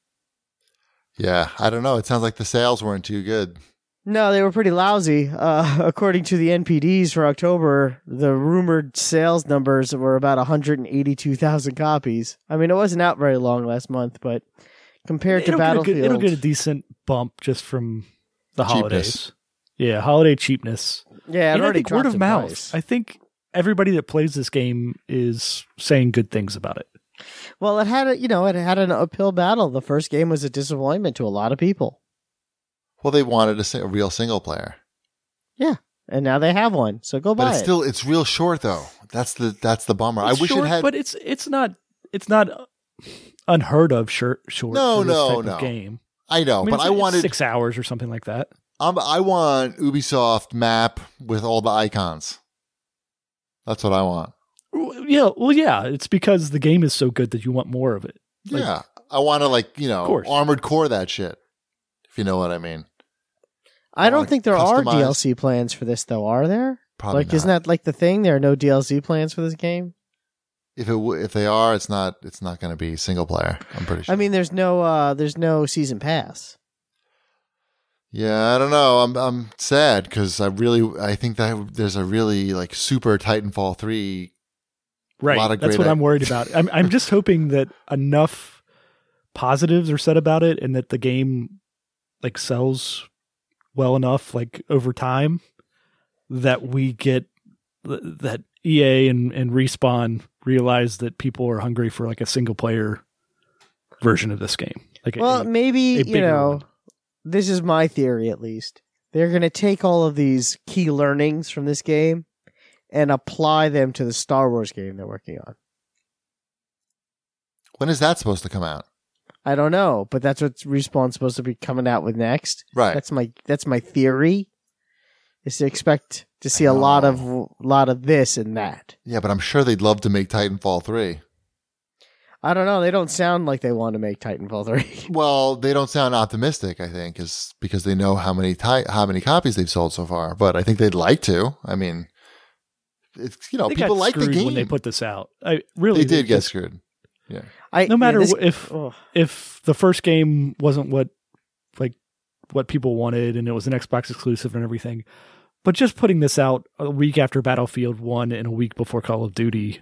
Yeah, I don't know. It sounds like the sales weren't too good. No, they were pretty lousy. Uh, according to the N P Ds for October, the rumored sales numbers were about one hundred eighty-two thousand copies. I mean, it wasn't out very long last month, but compared to It'll get, a Battlefield, good, it'll get a decent bump just from the Cheapness. holidays. Yeah, holiday cheapness. yeah, it And I already think word dropped of in mouth. price. I think everybody that plays this game is saying good things about it. Well, it had a, you know, it had an uphill battle. The first game was a disappointment to a lot of people. Well, they wanted a, si- a real single player, Yeah, and now they have one. So go buy but it's it. still it's real short though. That's the that's the bummer. It's I wish short, it had. but it's it's not it's not unheard of short short No, for this no, type no. of game. I know, I mean, but it's- I it's wanted. six hours or something like that. Um, I want Ubisoft map with all the icons. That's what I want. Yeah, well, yeah, it's because the game is so good that you want more of it. Like- Yeah, I want to like you know course. armored core that shit. If you know what I mean. I don't wanna think there are customize- D L C plans for this, though. Are there? Probably like, not. isn't that like the thing? There are no D L C plans for this game. If it w- if they are, it's not it's not going to be single player. I'm pretty sure. I mean, there's no uh, there's no season pass. Yeah, I don't know. I'm I'm sad because I really I think that there's a really like super Titanfall three. Right. lot of That's great what i- I'm worried about. I'm I'm just hoping that enough positives are said about it and that the game like sells well enough like over time that we get th- that E A and, and Respawn realize that people are hungry for like a single player version of this game. Like Well, a, maybe a you bigger know. one. This is my theory, at least. They're going to take all of these key learnings from this game and apply them to the Star Wars game they're working on. When is that supposed to come out? I don't know, but that's what Respawn's supposed to be coming out with next. Right. That's my that's my theory. Is to expect to see a lot of lot of this and that. Yeah, but I'm sure they'd love to make Titanfall three. I don't know. They don't sound like they want to make Titanfall three. Well, they don't sound optimistic. I think is because they know how many ti- how many copies they've sold so far. But I think they'd like to. I mean, it's you know They people got like the screwed game. when they put this out. I really they did get just- screwed. Yeah. I, No matter yeah, this- wh- if Ugh. if the first game wasn't what like what people wanted and it was an Xbox exclusive and everything, but just putting this out a week after Battlefield one and a week before Call of Duty,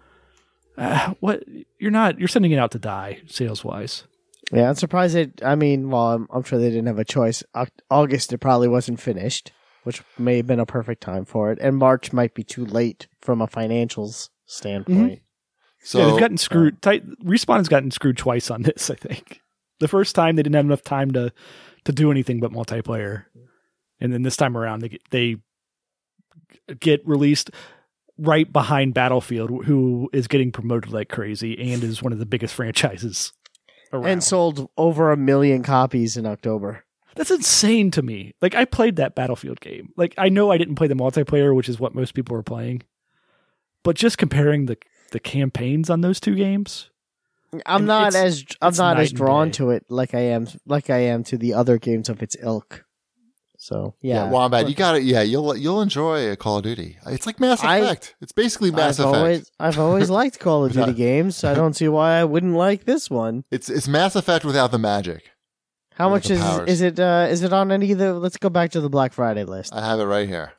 uh, what you're not you're sending it out to die sales wise. Yeah, I'm surprised it. I mean, well, I'm, I'm sure they didn't have a choice. Au- August, it probably wasn't finished, which may have been a perfect time for it. And March might be too late from a financials standpoint. So yeah, they've gotten screwed. Tight, Respawn has gotten screwed twice on this. I think the first time they didn't have enough time to to do anything but multiplayer, and then this time around they get, they get released right behind Battlefield, who is getting promoted like crazy and is one of the biggest franchises around. And sold over a million copies in October. That's insane to me. Like I played that Battlefield game. Like I know I didn't play the multiplayer, which is what most people are playing, but just comparing the the campaigns on those two games. I'm And not it's- as I'm it's not night as and drawn day. to it like I am like I am to the other games of its ilk. So yeah, yeah, Wombat, you got it. Yeah, you'll you'll enjoy a Call of Duty. It's like Mass I- Effect. it's basically Mass I've Effect. always I've always liked Call of Duty Without- games. I don't see why I wouldn't like this one. It's it's Mass Effect without the magic. How Like much the is powers. is it? Uh, is it on any of the? Let's go back to the Black Friday list. I have it right here.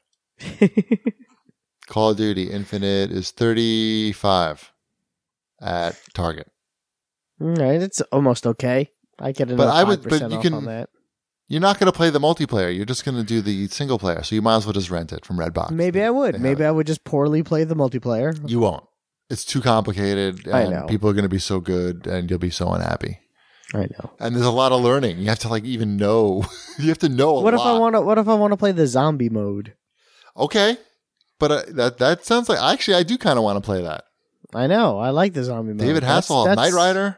Call of Duty Infinite is thirty-five at Target. All right, it's almost okay. I get another But I five would- but percent you off can- on that. You're not going to play the multiplayer. You're just going to do the single player. So you might as well just rent it from Redbox. Maybe They- I they would. have Maybe it. I would just poorly play the multiplayer. You won't. It's too complicated, and I know. people are going to be so good, and you'll be so unhappy. I know. And there's a lot of learning. You have to like even know. You have to know a What if I lot. want to? What if I want to play the zombie mode? Okay, but uh, that that sounds like actually I do kind of want to play that. I know. I like the zombie mode. David That's- Hasselhoff, that's- Knight Rider.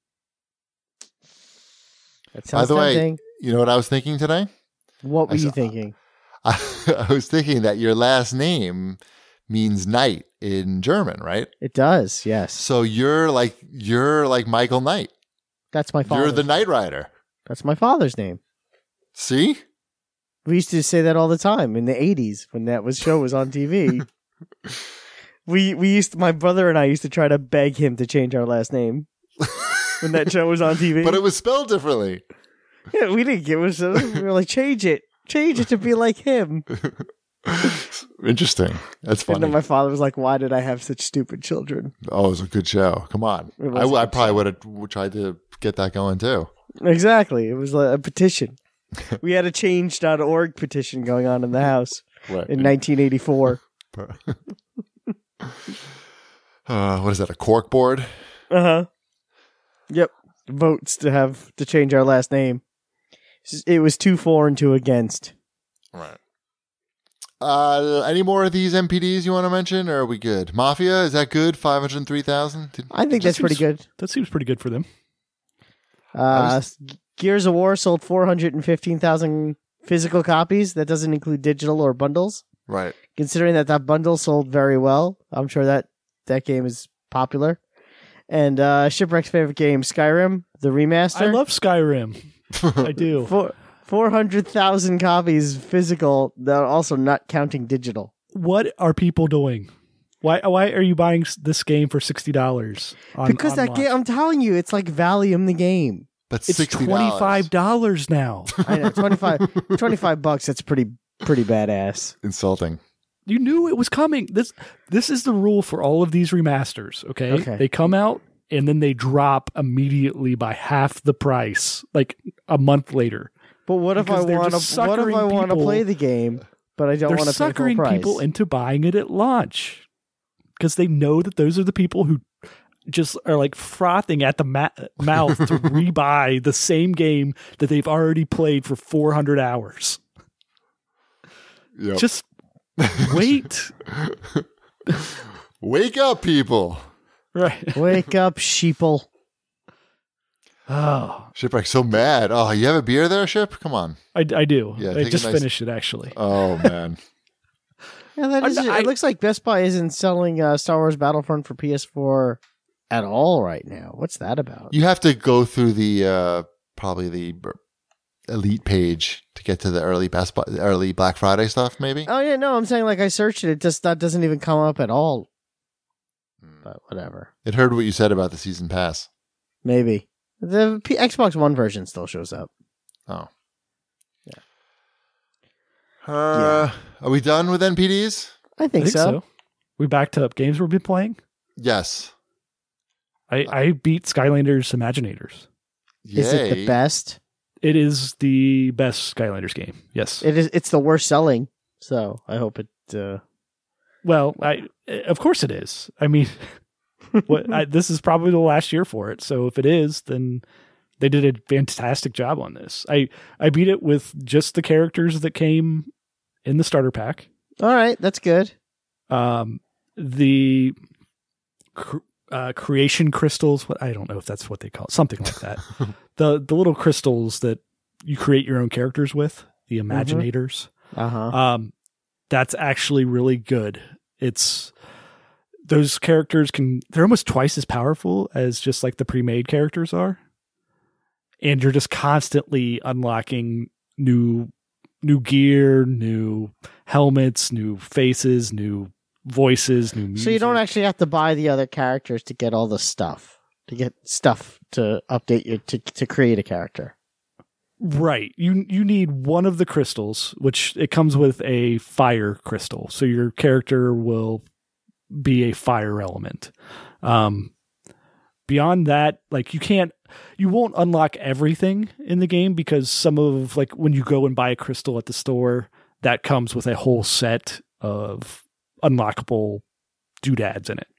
That By sounds the way, tempting. you know what I was thinking today? What were I you saw- thinking? I, I was thinking that your last name means knight in German, right? It does, yes. So you're like you're like Michael Knight. That's my father. You're the Knight Rider. That's my father's name. See? We used to say that all the time in the eighties when that was show was on T V. we we used to, my brother and I used to try to beg him to change our last name when that show was on T V. But it was spelled differently. Yeah, we didn't give us. We were like, change it, change it to be like him. Interesting. That's funny. And then my father was like, "Why did I have such stupid children?" Oh, it was a good show. Come on. It I, was a I good probably show. would have tried to get that going too. Exactly. It was like a petition. We had a change dot org petition going on in the house Right. in nineteen eighty-four. uh, what is that? A cork board? Uh huh. Yep. Votes to have to change our last name. It was two for and two against. Right. Uh, any more of these M P Ds you want to mention, or are we good? Mafia, is that good? five hundred three thousand? I think That that's pretty seems- good. That seems pretty good for them. Uh, Gears of War sold four hundred fifteen thousand physical copies. That doesn't include digital or bundles. Right. Considering that that bundle sold very well, I'm sure that that game is popular. And uh, Shipwreck's favorite game, Skyrim, the remaster. I love Skyrim. I do. Four, four hundred thousand copies physical, that are also not counting digital. What are people doing? Why why are you buying s- this game for sixty dollars? Because that game, I'm telling you, it's like Valium the game. But It's sixty twenty-five dollars now. I know, twenty-five, twenty-five bucks, that's pretty pretty badass. Insulting. You knew it was coming. This this is the rule for all of these remasters, okay? Okay. They come out and then they drop immediately by half the price, like a month later. But what if Because I they're want just to? What if I suckering want to people- play the game, but I don't They're want to pay full suckering price? people into buying it at launch because they know that those are the people who just are like frothing at the ma- mouth to rebuy the same game that they've already played for four hundred hours. Yep. Just wait. Wake up, people. Right. Wake up, sheeple. Oh, Shipwreck's so mad. Oh, you have a beer there, Ship? Come on. I, I do. Yeah, I take a just nice- finished it actually. Oh, man. Yeah, that I'm is. not- it I- looks like Best Buy isn't selling uh, Star Wars Battlefront for P S four at all right now. What's that about? You have to go through the, uh, probably the b- elite page to get to the early Best Buy, early Black Friday stuff, maybe? Oh yeah, no, I'm saying like I searched it, it just that doesn't even come up at all. But whatever, It heard what you said about the season pass. maybe the P- Xbox One version still shows up. Oh. Uh, Are we done with N P Ds? I I think, think so. so. We backed up games we've been playing. Yes. I, I beat Skylanders Imaginators. Yay. Is it the best? It is the best Skylanders game. Yes. It is. It's the worst selling. So I hope it. Uh... Well, I of course it is. I mean, what I, this is probably the last year for it. So if it is, then they did a fantastic job on this. I I beat it with just the characters that came in the starter pack. All right, that's good. Um, the cr- uh, creation crystals. What I don't know if that's what they call it. Something like that. the the little crystals that you create your own characters with. The Imaginators. Uh huh. Um, that's actually really good. It's those characters can they're almost twice as powerful as just like the pre-made characters are, and you're just constantly unlocking new new gear, new helmets, new faces, new voices, new music. So you don't actually have to buy the other characters to get all the stuff to get stuff to update your to to create a character. Right. You you need one of the crystals, which it comes with a fire crystal. So your character will be a fire element. Um, beyond that, like you can't, you won't unlock everything in the game because some of like when you go and buy a crystal at the store, that comes with a whole set of unlockable doodads in it.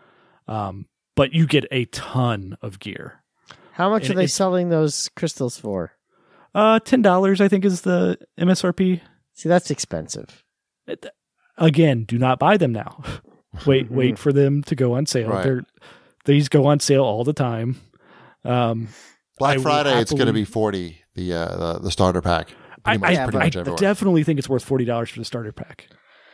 Um, but you get a ton of gear. How much And are they it's- selling those crystals for? Uh, ten dollars I think is the M S R P. See, that's expensive. It- Again, do not buy them now. wait, wait for them to go on sale. Right. They're, these go on sale all the time. Um, Black I will Friday, it's going to happily- be forty, the, uh, the the starter pack. I, Pretty much, I, pretty I much everywhere. definitely think it's worth forty dollars for the starter pack.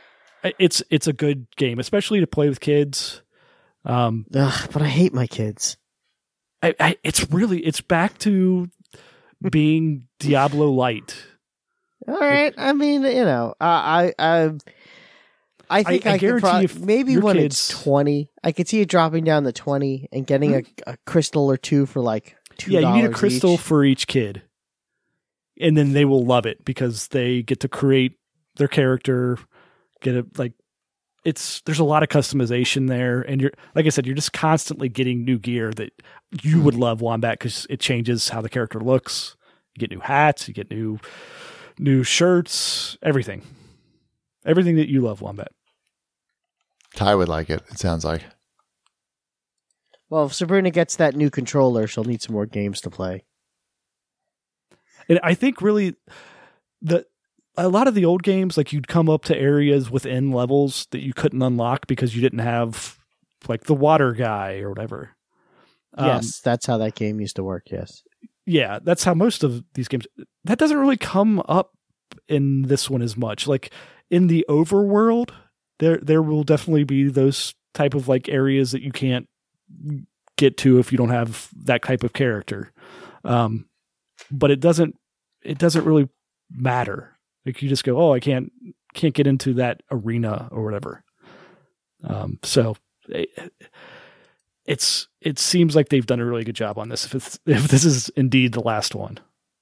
it's it's a good game, especially to play with kids. Um, Ugh, but I hate my kids. I, I, it's really it's back to being Diablo light. All right. I mean, you know, uh, I I I think I- I I, could guarantee pro- if maybe your when kids- it's twenty, I could see it dropping down to twenty and getting a, a crystal or two for like two Yeah, dollars you need a crystal each. for each kid, and then they will love it because they get to create their character. Get it like it's there's a lot of customization there, and you're like I said, you're just constantly getting new gear that you would love Wombat because it changes how the character looks. You get new hats, you get new new shirts, everything, everything that you love Wombat. Ty would like it. It sounds like. Well, if Sabrina gets that new controller, she'll need some more games to play. And I think really the a lot of the old games, like you'd come up to areas within levels that you couldn't unlock because you didn't have like the water guy or whatever. Um, Yes, that's how that game used to work. Yes. Yeah, that's how most of these games. That doesn't really come up in this one as much. Like in the overworld, there there will definitely be those type of like areas that you can't get to if you don't have that type of character. Um, but it doesn't it doesn't really matter. Like you just go, oh, I can't can't get into that arena or whatever. Um, so it, it's it seems like they've done a really good job on this. If it's if this is indeed the last one,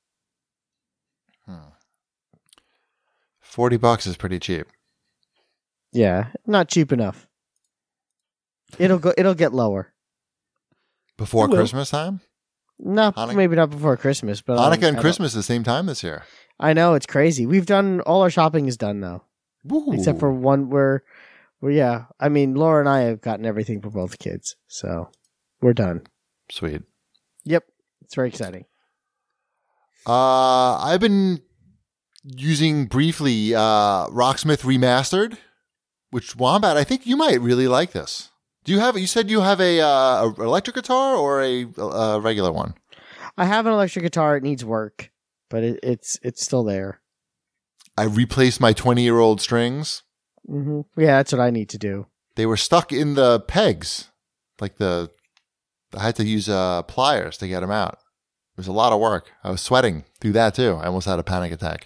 Hmm. Forty bucks is pretty cheap. Yeah, not cheap enough. It'll go. It'll get lower. Before It will. Christmas time? No, Hanukkah- maybe not before Christmas, but I don't- Hanukkah I and don't- Christmas the same time this year. I know it's crazy. We've done all our shopping is done though, Woo. except for one where, where yeah. I mean, Laura and I have gotten everything for both kids, so we're done. Sweet. Yep, it's very exciting. Uh, I've been using briefly uh, Rocksmith Remastered, which Wombat, I think you might really like this. Do you have? You said you have a, uh, a electric guitar or a, a regular one? I have an electric guitar. It needs work, but it, it's it's still there. I replaced my twenty-year-old strings. hmm Yeah, that's what I need to do. They were stuck in the pegs, like the. I had to use uh, pliers to get them out. It was a lot of work. I was sweating through that too. I almost had a panic attack.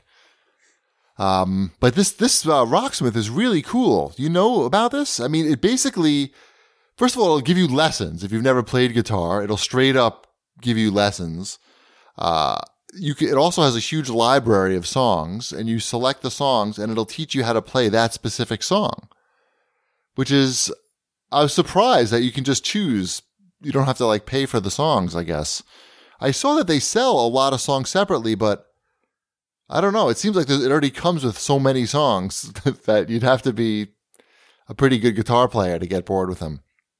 Um, but this this uh, Rocksmith is really cool. Do you know about this? I mean, it basically, first of all, it'll give you lessons. If you've never played guitar, it'll straight up give you lessons. Uh, you can, it also has a huge library of songs, and you select the songs, and it'll teach you how to play that specific song. Which is, I was surprised that you can just choose. You don't have to like pay for the songs, I guess. I saw that they sell a lot of songs separately, but I don't know. It seems like it already comes with so many songs that you'd have to be a pretty good guitar player to get bored with them.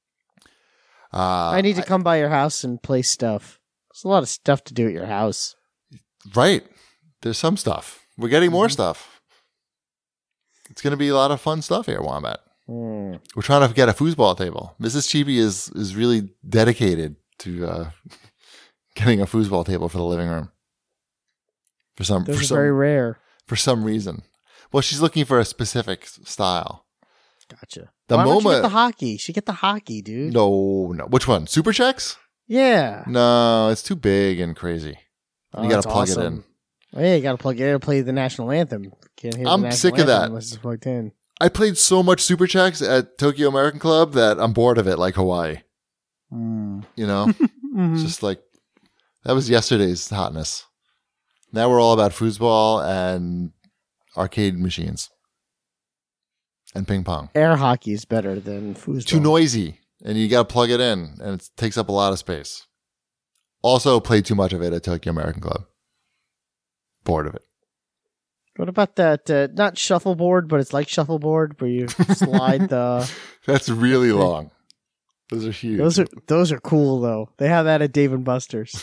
Uh, I need to come by your house and play stuff. There's a lot of stuff to do at your house. Right. There's some stuff. We're getting more stuff. It's going to be a lot of fun stuff here, Wombat. Hmm. We're trying to get a foosball table. Missus Chibi is is really dedicated to uh, getting a foosball table for the living room. For some, Those for are some, very rare. for some reason. Well, she's looking for a specific style. Gotcha. The Why don't you MoMA get the hockey? She get the hockey, dude. No, no. Which one? Super Checks? Yeah. No, it's too big and crazy. Oh, you got that's to plug it awesome. in. Oh, yeah, you got to plug it in to play the national anthem. Can't hear the I'm national sick of anthem that. unless it's plugged in. I played so much Super Checks at Tokyo American Club that I'm bored of it, like Hawaii. Mm. You know, Mhm. it's just like that was yesterday's hotness. Now we're all about foosball and arcade machines and ping pong. Air hockey is better than foosball. Too noisy, and you got to plug it in, and it takes up a lot of space. Also, played too much of it at Tokyo American Club. Bored of it. What about that? Uh, not shuffleboard, but it's like shuffleboard, where you slide the. That's really long. Those are huge. Those are those are cool though. They have that at Dave and Buster's.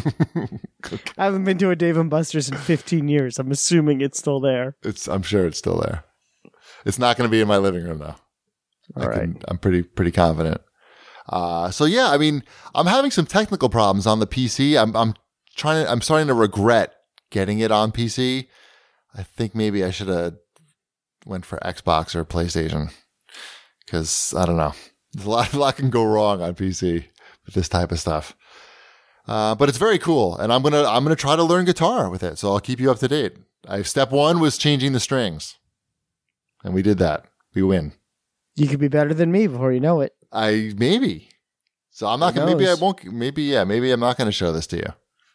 I haven't been to a Dave and Buster's in fifteen years. I'm assuming it's still there. It's. I'm sure it's still there. It's not going to be in my living room though. All I right. can, I'm pretty pretty confident. Uh, so yeah, I mean, I'm having some technical problems on the P C. I'm I'm trying. I'm starting to regret getting it on P C. I think maybe I should have went for Xbox or PlayStation. Because, I don't know. There's a lot, a lot can go wrong on P C with this type of stuff. Uh, but it's very cool. And I'm going to, I'm going to try to learn guitar with it. So I'll keep you up to date. I, step one was changing the strings. And we did that. We win. You could be better than me before you know it. I, maybe. So I'm not Who going to, maybe I knows? won't, maybe, yeah, maybe I'm not going to show this to you.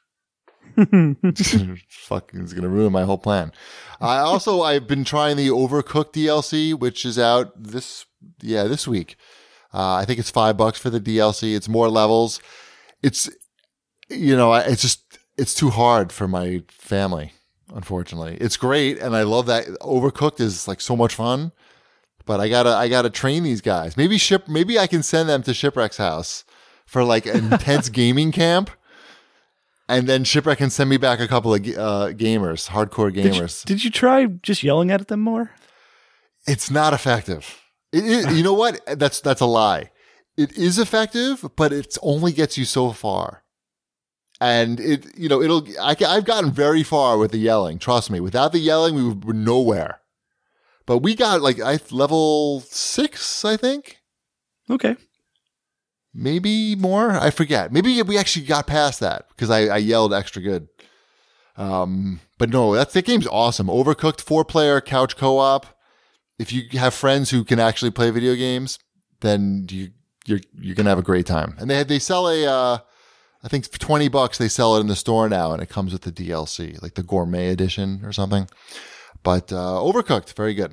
Fucking, it's going to ruin my whole plan. I also, I've been trying the Overcooked D L C, which is out this, yeah, this week. Uh, I think it's five bucks for the D L C. It's more levels. It's, you know, I- it's just, it's too hard for my family, unfortunately. It's great. And I love that Overcooked is like so much fun, but I gotta, I gotta train these guys. Maybe ship, maybe I can send them to Shipwreck's house for like an intense gaming camp. And then Shipwreck can send me back a couple of uh, gamers, hardcore Did you, gamers. did you try just yelling at them more? It's not effective. It is, you know what? That's that's a lie. It is effective, but it only gets you so far. And it, you know, it'll. I, I've gotten very far with the yelling. Trust me. Without the yelling, we were nowhere. But we got like I level six, I think. Okay. Maybe more. I forget. Maybe we actually got past that because I, I yelled extra good. Um, but no, that's that game's awesome. Overcooked, four player couch co-op. If you have friends who can actually play video games, then you you're you're gonna have a great time. And they they sell a uh, I think for twenty bucks they sell it in the store now, and it comes with the D L C, like the gourmet edition or something. But uh, Overcooked, very good.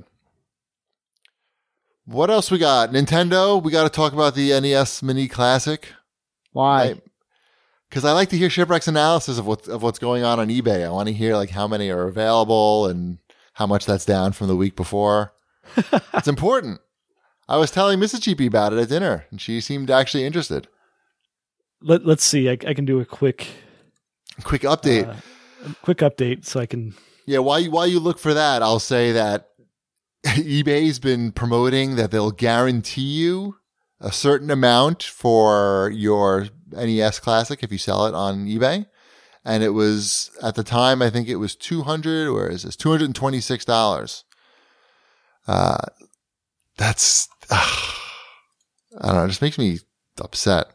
What else we got? Nintendo. We got to talk about the N E S Mini Classic. Why? Because I like to hear Shipwreck's analysis of what of what's going on on eBay. I want to hear like how many are available and how much that's down from the week before. It's important. I was telling Missus G P about it at dinner, and she seemed actually interested. Let Let's see. I, I can do a quick Quick update. uh, quick update so I can. Yeah, while you, while you look for that, I'll say that eBay's been promoting that they'll guarantee you a certain amount for your N E S Classic if you sell it on eBay. And it was, at the time, I think it was two hundred dollars, or is this two hundred twenty-six dollars. Uh, that's, uh, I don't know, it just makes me upset.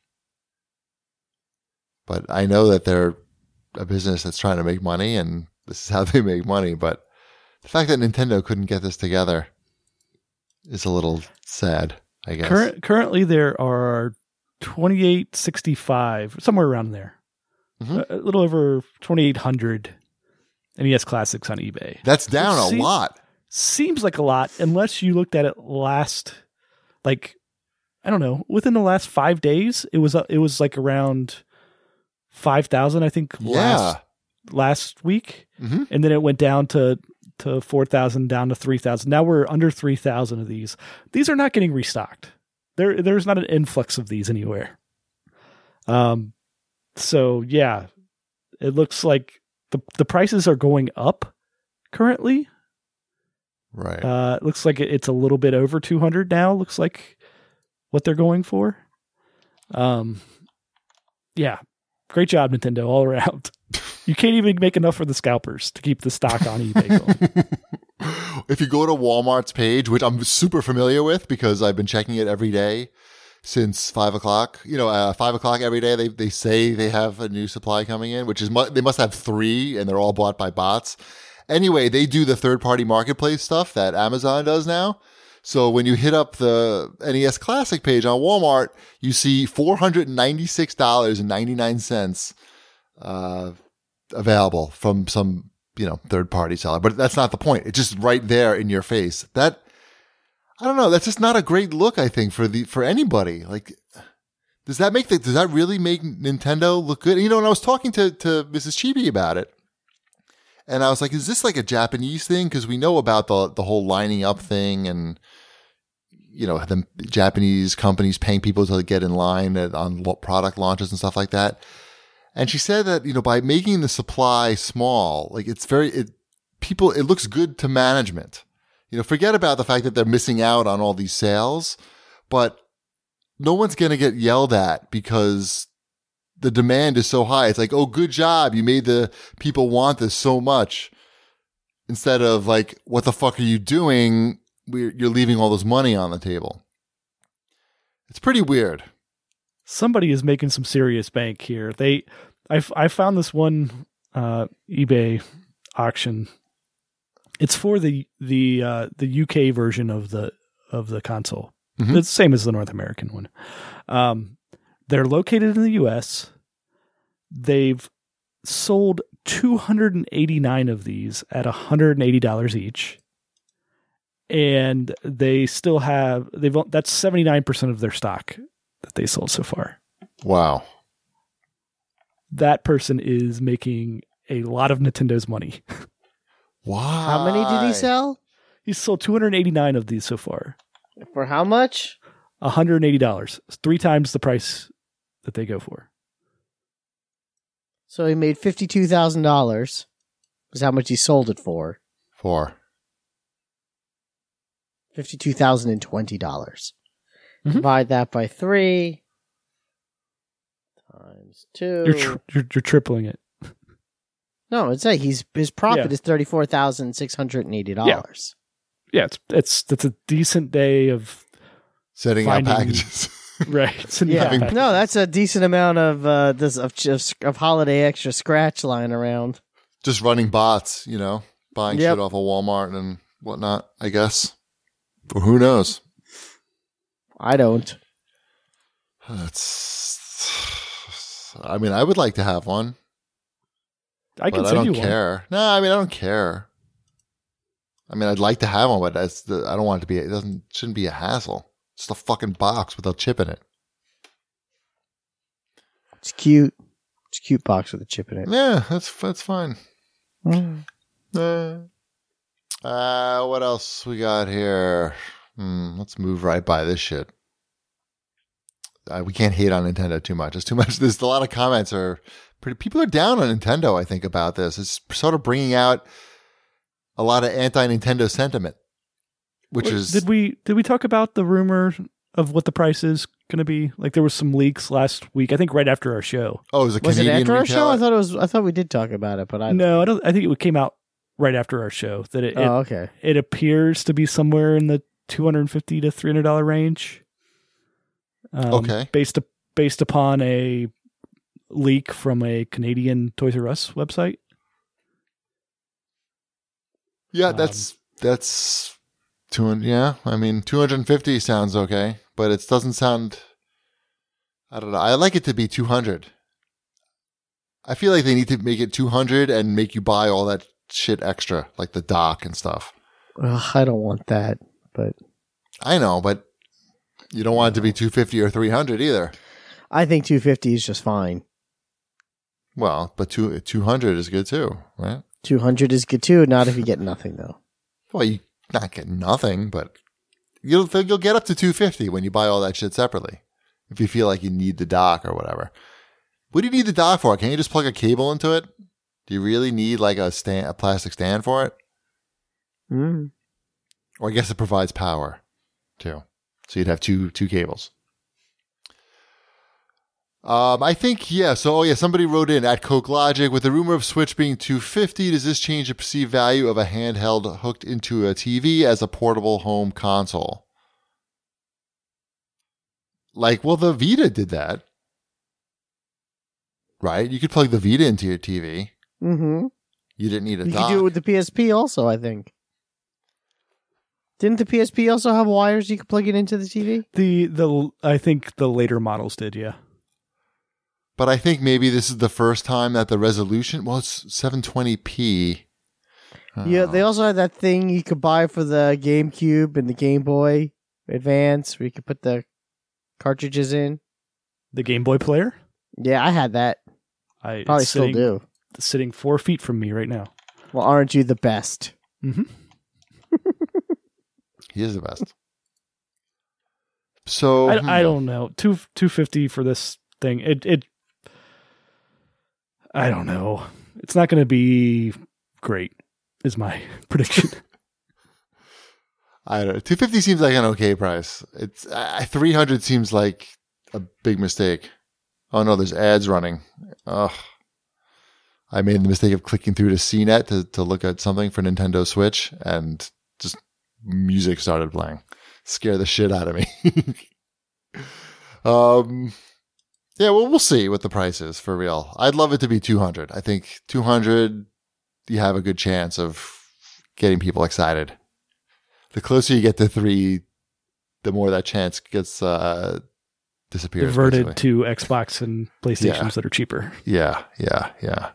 But I know that they're a business that's trying to make money, and this is how they make money. But the fact that Nintendo couldn't get this together is a little sad, I guess. Current, currently, there are twenty-eight sixty-five, somewhere around there. Mhm. A, a little over twenty-eight hundred N E S Classics on eBay. That's down Which a seem- lot. Seems like a lot, unless you looked at it last, like, I don't know, within the last five days, it was uh, it was like around five thousand, I think, Yeah. last last week, hmm and then it went down to to four thousand, down to three thousand. Now we're under three thousand of these. These are not getting restocked. There, there's not an influx of these anywhere. Um, so yeah, it looks like the the prices are going up currently. Right. Uh, it looks like it- it's a little bit over two hundred now. Looks like what they're going for. Um, yeah, great job, Nintendo, all around. You can't even make enough for the scalpers to keep the stock on eBay going. If you go to Walmart's page, which I'm super familiar with because I've been checking it every day since five o'clock, you know, uh, five o'clock every day, they, they say they have a new supply coming in, which is, mu- they must have three and they're all bought by bots. Anyway, they do the third party marketplace stuff that Amazon does now. So when you hit up the N E S Classic page on Walmart, you see four hundred ninety-six dollars and ninety-nine cents, uh, available from some, you know, third party seller. But that's not the point. It's just right there in your face. That, I don't know. That's just not a great look, I think, for the, for anybody. Like, does that make the, does that really make Nintendo look good? You know, when I was talking to, to Missus Chibi about it, and I was like, is this like a Japanese thing? Cause we know about the, the whole lining up thing and, you know, the Japanese companies paying people to get in line at, on product launches and stuff like that. And she said that, you know, by making the supply small, like it's very, it, people, it looks good to management. You know, forget about the fact that they're missing out on all these sales, but no one's going to get yelled at because the demand is so high. It's like, oh, good job. You made the people want this so much. instead of like, what the fuck are you doing? We're, you're leaving all this money on the table. It's pretty weird. Somebody is making some serious bank here. They, I, I found this one uh, eBay auction. It's for the the uh, the U K version of the of the console. Mm-hmm. It's the same as the North American one. Um, they're located in the U S. They've sold two hundred eighty-nine of these at one hundred eighty dollars each. And they still have, they've that's seventy-nine percent of their stock that they sold so far. Wow. That person is making a lot of Nintendo's money. Wow. How many did he sell? He's sold two hundred eighty-nine of these so far. For how much? one hundred eighty dollars. It's three times the price that they go for. So he made fifty-two thousand dollars. Is how much he sold it for. Four. fifty-two thousand twenty dollars. Mm-hmm. Divide that by three. Times two. You're, tr- you're, you're tripling it. No, it's like he's his profit Yeah. is thirty-four thousand six hundred eighty dollars. Yeah, it's it's it's a decent day of Setting Finding- out packages. right. So Yeah, Having- no, that's a decent amount of uh, this of, of of holiday extra scratch lying around. Just running bots, you know, buying Yep. shit off of Walmart and whatnot, I guess. Or who knows? I don't. That's. I mean, I would like to have one, I can but I send don't you one. care. No, I mean, I don't care. I mean, I'd like to have one, but that's the, I don't want it to be. It doesn't shouldn't be a hassle. Just a fucking box with a chip in it. It's cute. It's a cute box with a chip in it. Yeah, that's that's fine. Mm. Uh, uh, what else we got here? Hmm, let's move right by this shit. Uh, we can't hate on Nintendo too much. It's too much. There's a lot of comments are pretty. People are down on Nintendo. I think about this. It's sort of bringing out a lot of anti-Nintendo sentiment, which Wait, is did we did we talk about the rumor of what the price is going to be? Like there was some leaks last week. I think right after our show. oh, it was a Was Canadian it after our show? retailer? I thought it was. I thought we did talk about it, but I. No, I don't. I think it came out right after our show. That it Oh, okay. it, it appears to be somewhere in the two hundred fifty to three hundred dollar range. Um, Okay. Based based upon a leak from a Canadian Toys R Us website. Yeah, Um, that's that's two hundred. Yeah, I mean, two hundred fifty sounds okay, but it doesn't sound. I don't know. I like it to be two hundred. I feel like they need to make it two hundred and make you buy all that shit extra, like the dock and stuff. Ugh, I don't want that, but I know, but you don't want it to be two fifty or three hundred either. I think two fifty is just fine. Well, but two, 200 is good too, right? two hundred is good too. Not if you get nothing though. Well, you not get nothing, but you'll you'll get up to two fifty when you buy all that shit separately. If you feel like you need the dock or whatever. What do you need the dock for? Can't you just plug a cable into it? Do you really need like a stand, a plastic stand for it? Mm. Or I guess it provides power too. So you'd have two two cables. Um, I think, yeah. So, oh yeah, somebody wrote in at Coke Logic, with the rumor of Switch being two hundred fifty dollars, does this change the perceived value of a handheld hooked into a T V as a portable home console? Like, well, the Vita did that. Right? You could plug the Vita into your T V. Mm-hmm. You didn't need a You dock. could do it with the P S P also, I think. Didn't the P S P also have wires you could plug it into the T V? The the I think the later models did, yeah. But I think maybe this is the first time that the resolution, well, it's seven twenty p. Yeah, they Oh. also had that thing you could buy for the GameCube and the Game Boy Advance where you could put the cartridges in. The Game Boy player. Yeah, I had that. I Probably it's still sitting, do. Sitting four feet from me right now. Well, aren't you the best? Mm-hmm. He is the best. So hmm. I, I don't know. Two two fifty for this thing. It it. I don't know. It's not going to be great. Is my prediction. I don't know. two fifty seems like an okay price. It's uh, three hundred seems like a big mistake. Oh no, there's ads running. Ugh. I made the mistake of clicking through to C net to, to look at something for Nintendo Switch, and just music started playing. Scare the shit out of me. um, yeah, well, we'll see what the price is for real. I'd love it to be two hundred. I think two hundred, you have a good chance of getting people excited. The closer you get to three, the more that chance gets uh, disappears. Diverted basically. to Xbox and PlayStations Yeah. that are cheaper. Yeah, yeah, yeah.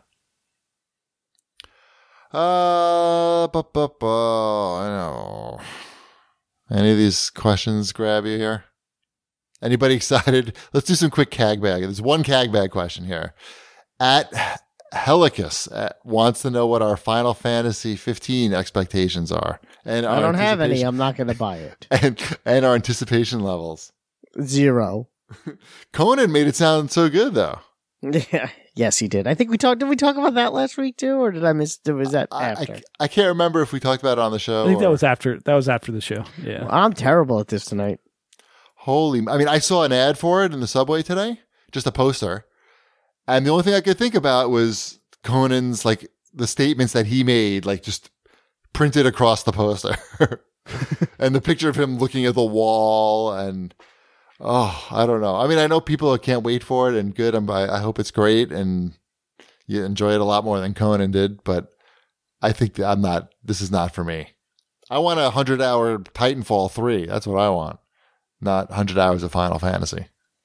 Uh, bu- bu- bu- I know. Any of these questions grab you here? Anybody excited? Let's do some quick CAG bag. There's one CAG bag question here. At Helicus uh, wants to know what our Final Fantasy fifteen expectations are. And I our don't have any. anticipation- I'm not going to buy it. And, and our anticipation levels. Zero. Conan made it sound so good, though. Yeah. Yes, he did. I think we talked. Did we talk about that last week too, or did I miss? Was that I, after? I, I can't remember if we talked about it on the show. I think that or- was after that was after the show. Yeah. I'm terrible at this tonight. Holy, I mean, I saw an ad for it in the subway today, just a poster. And the only thing I could think about was Conan's, like, the statements that he made, like, just printed across the poster. And the picture of him looking at the wall and, oh, I don't know. I mean, I know people can't wait for it and good. I'm, I, I hope it's great and you enjoy it a lot more than Conan did, but I think that I'm not, this is not for me. I want a hundred hour Titanfall three. That's what I want. Not one hundred hours of Final Fantasy.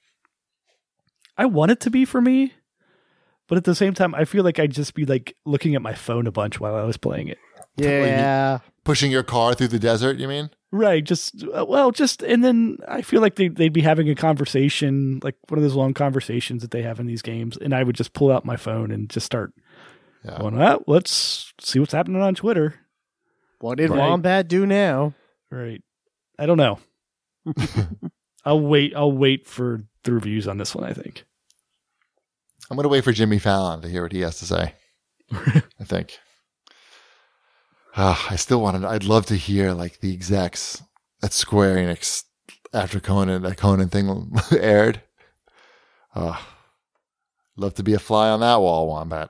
I want it to be for me, but at the same time, I feel like I'd just be like looking at my phone a bunch while I was playing it. Yeah. Pushing your car through the desert, you mean? Right. Just, uh, well, just, and then I feel like they, they'd be having a conversation, like one of those long conversations that they have in these games. And I would just pull out my phone and just start Yeah. going, well, let's see what's happening on Twitter. What did Right. Wombat do now? Right. I don't know. I'll wait. I'll wait for the reviews on this one, I think. I'm going to wait for Jimmy Fallon to hear what he has to say. I think. Uh, I still want to, I'd love to hear like the execs at Square Enix after Conan, that Conan thing aired. Uh, love to be a fly on that wall, Wombat.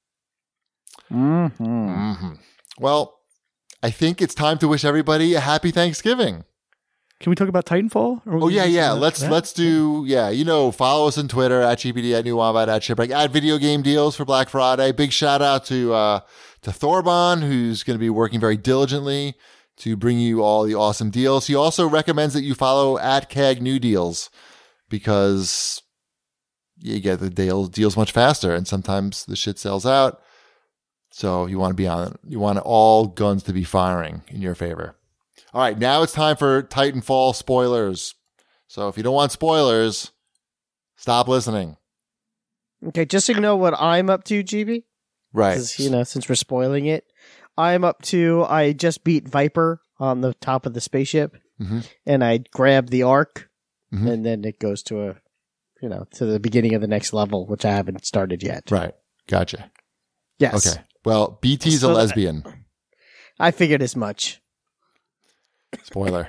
Mm-hmm. Mm-hmm. Well, I think it's time to wish everybody a happy Thanksgiving. Can we talk about Titanfall? Or Oh yeah, yeah. uh, Let's that? let's do yeah. You know, follow us on Twitter at G P D, at New Wombat, at Shipwreck, at Video Game Deals for Black Friday. Big shout out to uh, to Thorban, who's going to be working very diligently to bring you all the awesome deals. He also recommends that you follow at C A G New Deals because you get the deals deals much faster, and sometimes the shit sells out. So you want to be on. You want all guns to be firing in your favor. All right, now it's time for Titanfall spoilers. So if you don't want spoilers, stop listening. Okay, just so you know what I'm up to, G B. Right. 'Cause, you know, since we're spoiling it, I'm up to. I just beat Viper on the top of the spaceship, Mm-hmm. and I grabbed the Ark, Mhm. and then it goes to a, you know, to the beginning of the next level, which I haven't started yet. Right. Gotcha. Yes. Okay. Well, B T's a So- lesbian. I figured as much. Spoiler.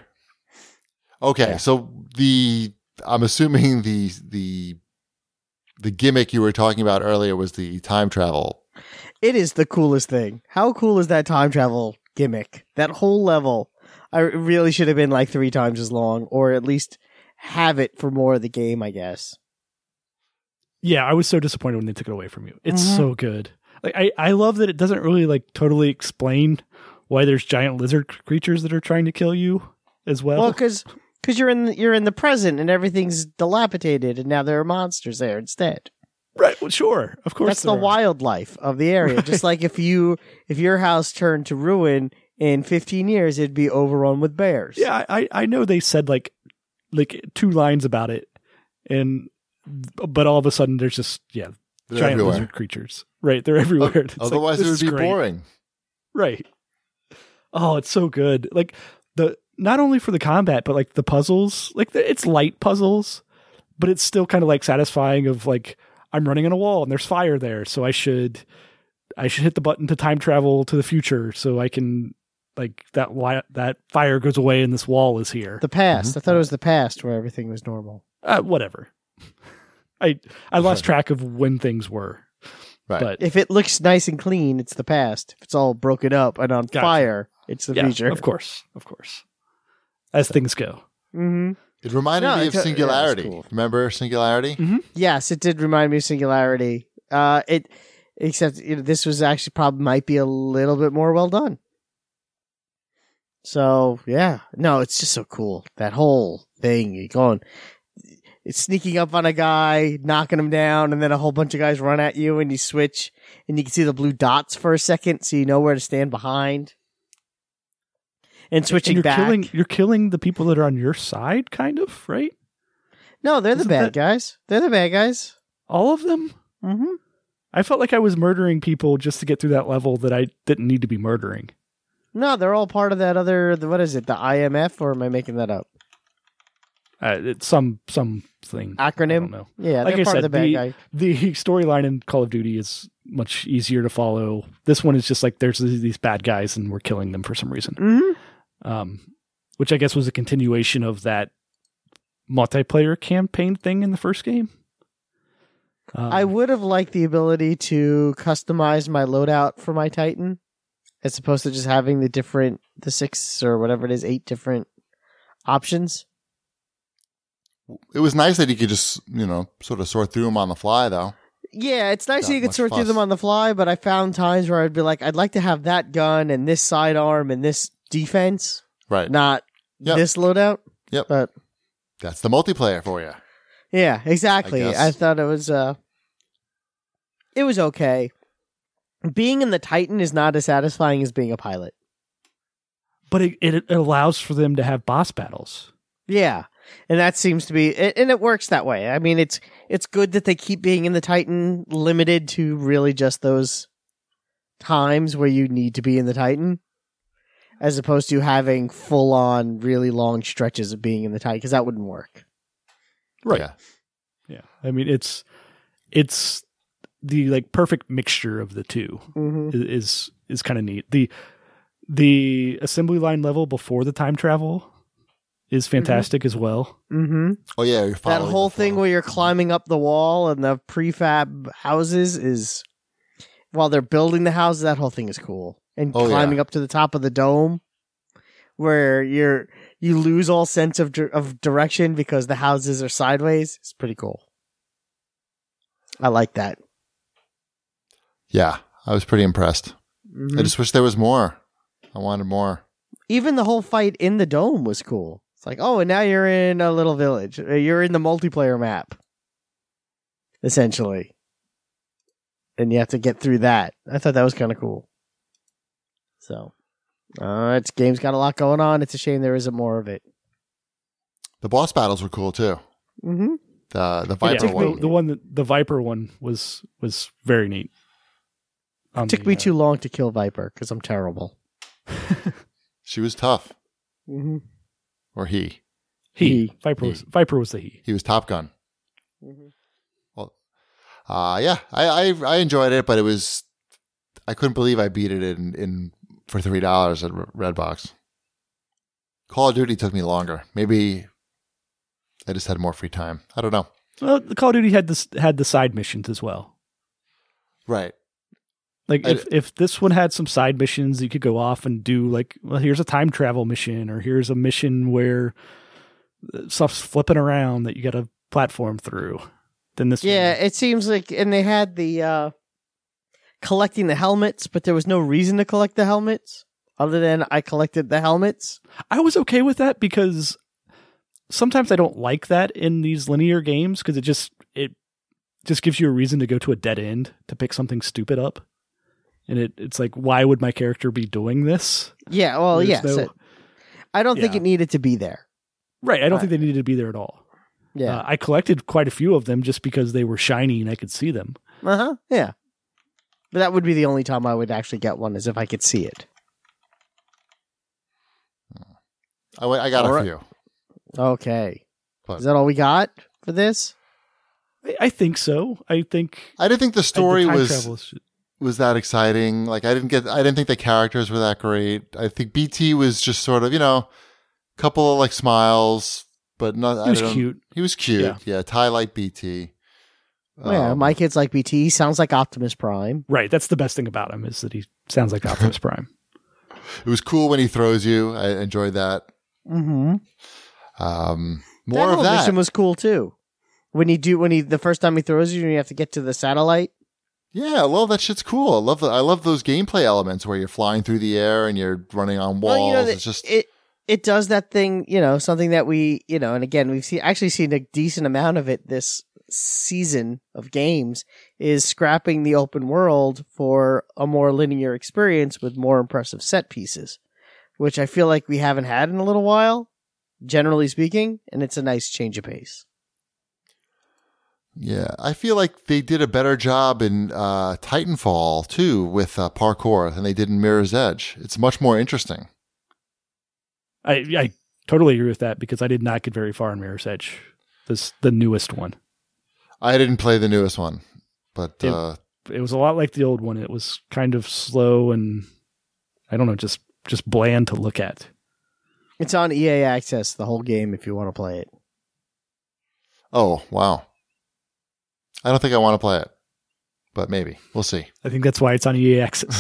Okay, Yeah. so the I'm assuming the the the gimmick you were talking about earlier was the time travel. It is the coolest thing. How cool is that time travel gimmick? That whole level. I it really should have been like three times as long, or at least have it for more of the game, I guess. Yeah, I was so disappointed when they took it away from you. It's Mhm. so good. Like I, I love that it doesn't really like totally explain why there's giant lizard creatures that are trying to kill you as well. Well, because you're in the, you're in the present and everything's dilapidated, and now there are monsters there instead. right, well, sure, of course. That's the there are. wildlife of the area. Just like if you if your house turned to ruin in fifteen years, it'd be overrun with bears. Yeah, I, I know they said like like two lines about it, and but all of a sudden there's just yeah They're giant everywhere. lizard creatures. Right, they're everywhere. It's like, Otherwise, this it would is be great. boring. Right. Oh, it's so good. Like the not only for the combat, but like the puzzles. Like the, it's light puzzles, but it's still kind of like satisfying. Of like I'm running on a wall and there's fire there, so I should I should hit the button to time travel to the future so I can like that li- that fire goes away and this wall is here. The past. I thought it was the past where everything was normal. Uh, whatever. I I lost track of when things were, Right. But If it looks nice and clean, it's the past. If it's all broken up and on Gotcha. fire, it's the yeah, future. of course, of course, as things go. Mm-hmm. It reminded No, me it of co- yeah, it's Singularity. cool. Remember Singularity? Yes, it did remind me of Singularity. Uh, it, except you know, this was actually probably might be a little bit more well done. So yeah, no, it's just so cool. That whole thing, you going, it's sneaking up on a guy, knocking him down, and then a whole bunch of guys run at you, and you switch, and you can see the blue dots for a second, so you know where to stand behind. And switching and you're back. killing you're killing the people that are on your side, kind of, right? No, they're the Isn't bad that- guys. They're the bad guys. All of them. Mm-hmm. I felt like I was murdering people just to get through that level that I didn't need to be murdering. No, they're all part of that other. The, what is it? The I M F, or am I making that up? Uh, it's some something I don't Acronym. know. Yeah, Like they're I part said, of the bad the, guy. the storyline in Call of Duty is much easier to follow. This one is just like there's these bad guys and we're killing them for some reason. Mm-hmm. Um, which I guess was a continuation of that multiplayer campaign thing in the first game. Um, I would have liked the ability to customize my loadout for my Titan, as opposed to just having the different, the six or whatever it is, eight different options. It was nice that you could just, you know, sort of sort through them on the fly, though. Yeah, it's nice Not that you could much sort through fuss. them on the fly, but I found times where I'd be like, I'd like to have that gun and this sidearm and this defense, Right. not Yep. this loadout. Yep. But That's the multiplayer for you. yeah, exactly. I I, guess. thought it was uh it was okay. Being in the Titan is not as satisfying as being a pilot. but it, it allows for them to have boss battles. Yeah. And that seems to be it, and it works that way. I mean, it's it's good that they keep being in the Titan limited to really just those times where you need to be in the Titan, as opposed to having full on really long stretches of being in the Titan, because that wouldn't work. Right. Yeah. Yeah. I mean, it's it's the like perfect mixture of the two Mm-hmm. is is, is kind of neat. The the assembly line level before the time travel is fantastic as well. Mm-hmm. Oh, yeah. You're That following whole the thing flow. where you're climbing up the wall and the prefab houses is, while they're building the houses, that whole thing is cool. And Oh, yeah. climbing up to the top of the dome, where you're you lose all sense of dir- of direction because the houses are sideways. It's pretty cool. I like that. Yeah. I was pretty impressed. Mhm. I just wish there was more. I wanted more. Even the whole fight in the dome was cool. It's like, oh, and now you're in a little village. Uh, You're in the multiplayer map, essentially. And you have to get through that. I thought that was kind of cool. So, uh, it's game's got a lot going on. It's a shame there isn't more of it. The boss battles were cool, too. Mm-hmm. The the Yeah, Viper the, one. the one that, the Viper one was was very neat. On It took the, me uh, too long to kill Viper because I'm terrible. She was tough. Mm-hmm. Or he. he, He. Viper He. was Viper was the he. He was Top Gun. Mm-hmm. Well, uh, yeah, I, I I enjoyed it, but it was I couldn't believe I beat it in, in for three dollars at Redbox. Call of Duty took me longer. Maybe I just had more free time. I don't know. Well, the Call of Duty had this had the side missions as well. Right. Like I- if if this one had some side missions, you could go off and do like, well, here's a time travel mission, or here's a mission where stuff's flipping around that you got to platform through. Then this, Yeah, one, it seems like, and they had the uh, collecting the helmets, but there was no reason to collect the helmets other than I collected the helmets. I was okay with that because sometimes I don't like that in these linear games because it just it just gives you a reason to go to a dead end to pick something stupid up. And it, it's like, why would my character be doing this? Yeah, well, There's yes. no- it- I don't think Yeah. it needed to be there. Right. I don't Uh, think they needed to be there at all. Yeah. Uh, I collected quite a few of them just because they were shiny and I could see them. Uh huh. Yeah. But that would be the only time I would actually get one, is if I could see it. I, went- I got All a right. few. Okay. But- Is that all we got for this? I, I think so. I think I didn't think the story the time was travel is- was that exciting. Like I didn't get I didn't think the characters were that great. I think B T was just sort of, you know, a couple of like smiles, but not He was I don't- cute. He was cute. Yeah. Yeah, Ty liked B T. Oh, yeah, Um, my kids like B T. He sounds like Optimus Prime. Right. That's the best thing about him is that he sounds like Optimus Prime. It was cool when he throws you. I enjoyed that. Mm-hmm. Um, more that of whole that. mission was cool too. When he do when he the first time he throws you and you have to get to the satellite. Yeah, I love that shit's cool. I love the, I love those gameplay elements where you're flying through the air and you're running on walls. Well, you know, it's just it it does that thing, you know, something that we, you know, and again, we've seen actually seen a decent amount of it this season of games is scrapping the open world for a more linear experience with more impressive set pieces, which I feel like we haven't had in a little while, generally speaking, and it's a nice change of pace. Yeah, I feel like they did a better job in uh, Titanfall too with uh, parkour than they did in Mirror's Edge. It's much more interesting. I I totally agree with that because I did not get very far in Mirror's Edge. This the newest one. I didn't play the newest one, but It, uh, it was a lot like the old one. It was kind of slow and I don't know, just just bland to look at. It's on E A Access, the whole game, if you want to play it. oh wow, I don't think I want to play it, but maybe we'll see. I think that's why it's on E A Access.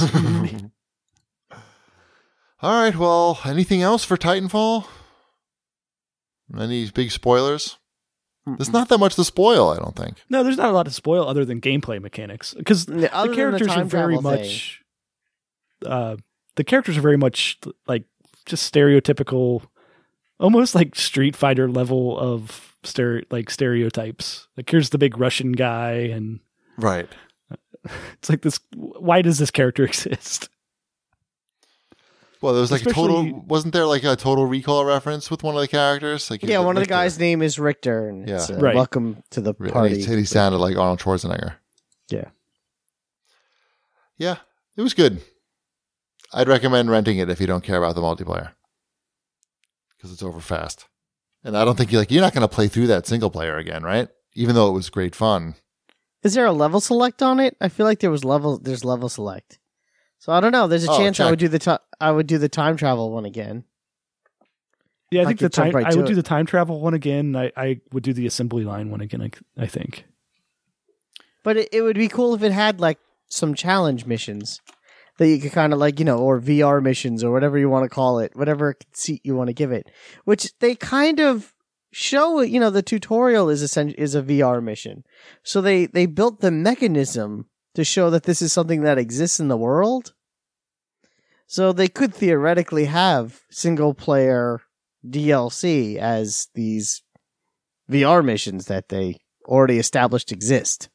All right, well, anything else for Titanfall? Any big spoilers? There's not that much to spoil, I don't think. No, there's not a lot to spoil other than gameplay mechanics because Yeah, the other than the characters are time very travel thing. much. Uh, the characters are very much like just stereotypical, almost like Street Fighter level of stere- like stereotypes. Like here's the big Russian guy, and Right. it's like this. Why does this character exist? Well, there was like a Especially- total. Wasn't there like a Total Recall reference with one of the characters? Like Yeah, one of the Richter. guys' name is Richter, and it's, Yeah. uh, Right. welcome to the And party. he, he sounded like Arnold Schwarzenegger. Yeah. Yeah, it was good. I'd recommend renting it if you don't care about the multiplayer because it's over fast. And I don't think you like you're not going to play through that single player again, right? Even though it was great fun. Is there a level select on it? I feel like there was level. There's level select. So I don't know. There's a Oh, chance I check. would do the ti- I would do the time travel one again. Yeah, I I think the could jump time. right I to would it. do the time travel one again. I, I would do the assembly line one again. I, I think. But it, it would be cool if it had like some challenge missions that you could kind of like, you know, or V R missions or whatever you want to call it, whatever conceit you want to give it, which they kind of show, you know, the tutorial is essen- is a V R mission. So they, they built the mechanism to show that this is something that exists in the world. So they could theoretically have single player D L C as these V R missions that they already established exist.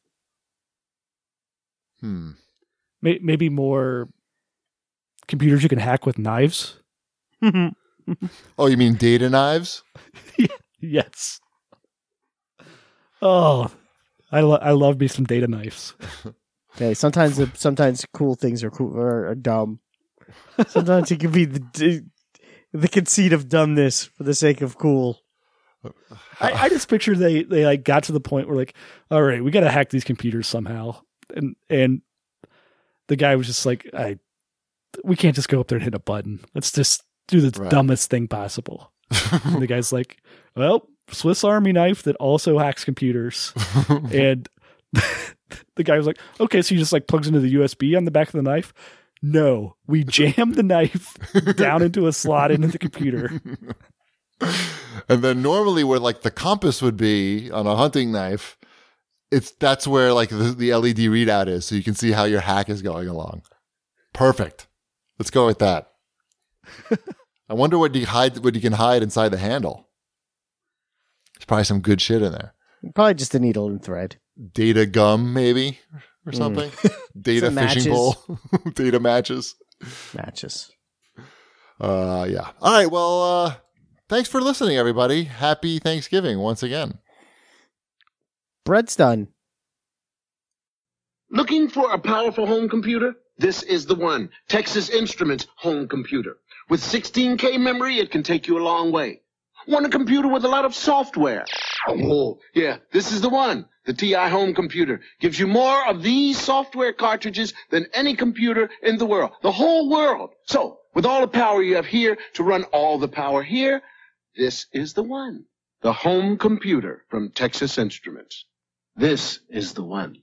Hmm. May, maybe more computers you can hack with knives. Oh, you mean data knives? Yes. Oh, I lo- I love me some data knives. Okay, sometimes the, sometimes cool things are cool or are dumb. Sometimes it can be the the conceit of dumbness for the sake of cool. I, I just picture they they like got to the point where like, all right, we got to hack these computers somehow, and and the guy was just like, I, we can't just go up there and hit a button. Let's just do the Right. dumbest thing possible. And the guy's like, well, Swiss Army knife that also hacks computers, and the guy was like, okay, so he just like plugs into the U S B on the back of the knife. No, we jammed the knife down into a slot into the computer. And then normally where like the compass would be on a hunting knife, it's that's where like the, the L E D readout is, so you can see how your hack is going along. Perfect. Let's go with that. I wonder what you hide what you can hide inside the handle. There's probably some good shit in there. Probably just a needle and thread. Data gum, maybe, or something. Data Some fishing matches. pole. Data matches. Matches. Uh yeah. All right, well uh thanks for listening, everybody. Happy Thanksgiving once again. Bread's done. Looking for a powerful home computer? This is the one. Texas Instruments home computer. With sixteen K memory, it can take you a long way. Want a computer with a lot of software? Oh, yeah, this is the one. The T I home computer gives you more of these software cartridges than any computer in the world. The whole world. So, with all the power you have here to run all the power here, this is the one. The home computer from Texas Instruments. This is the one.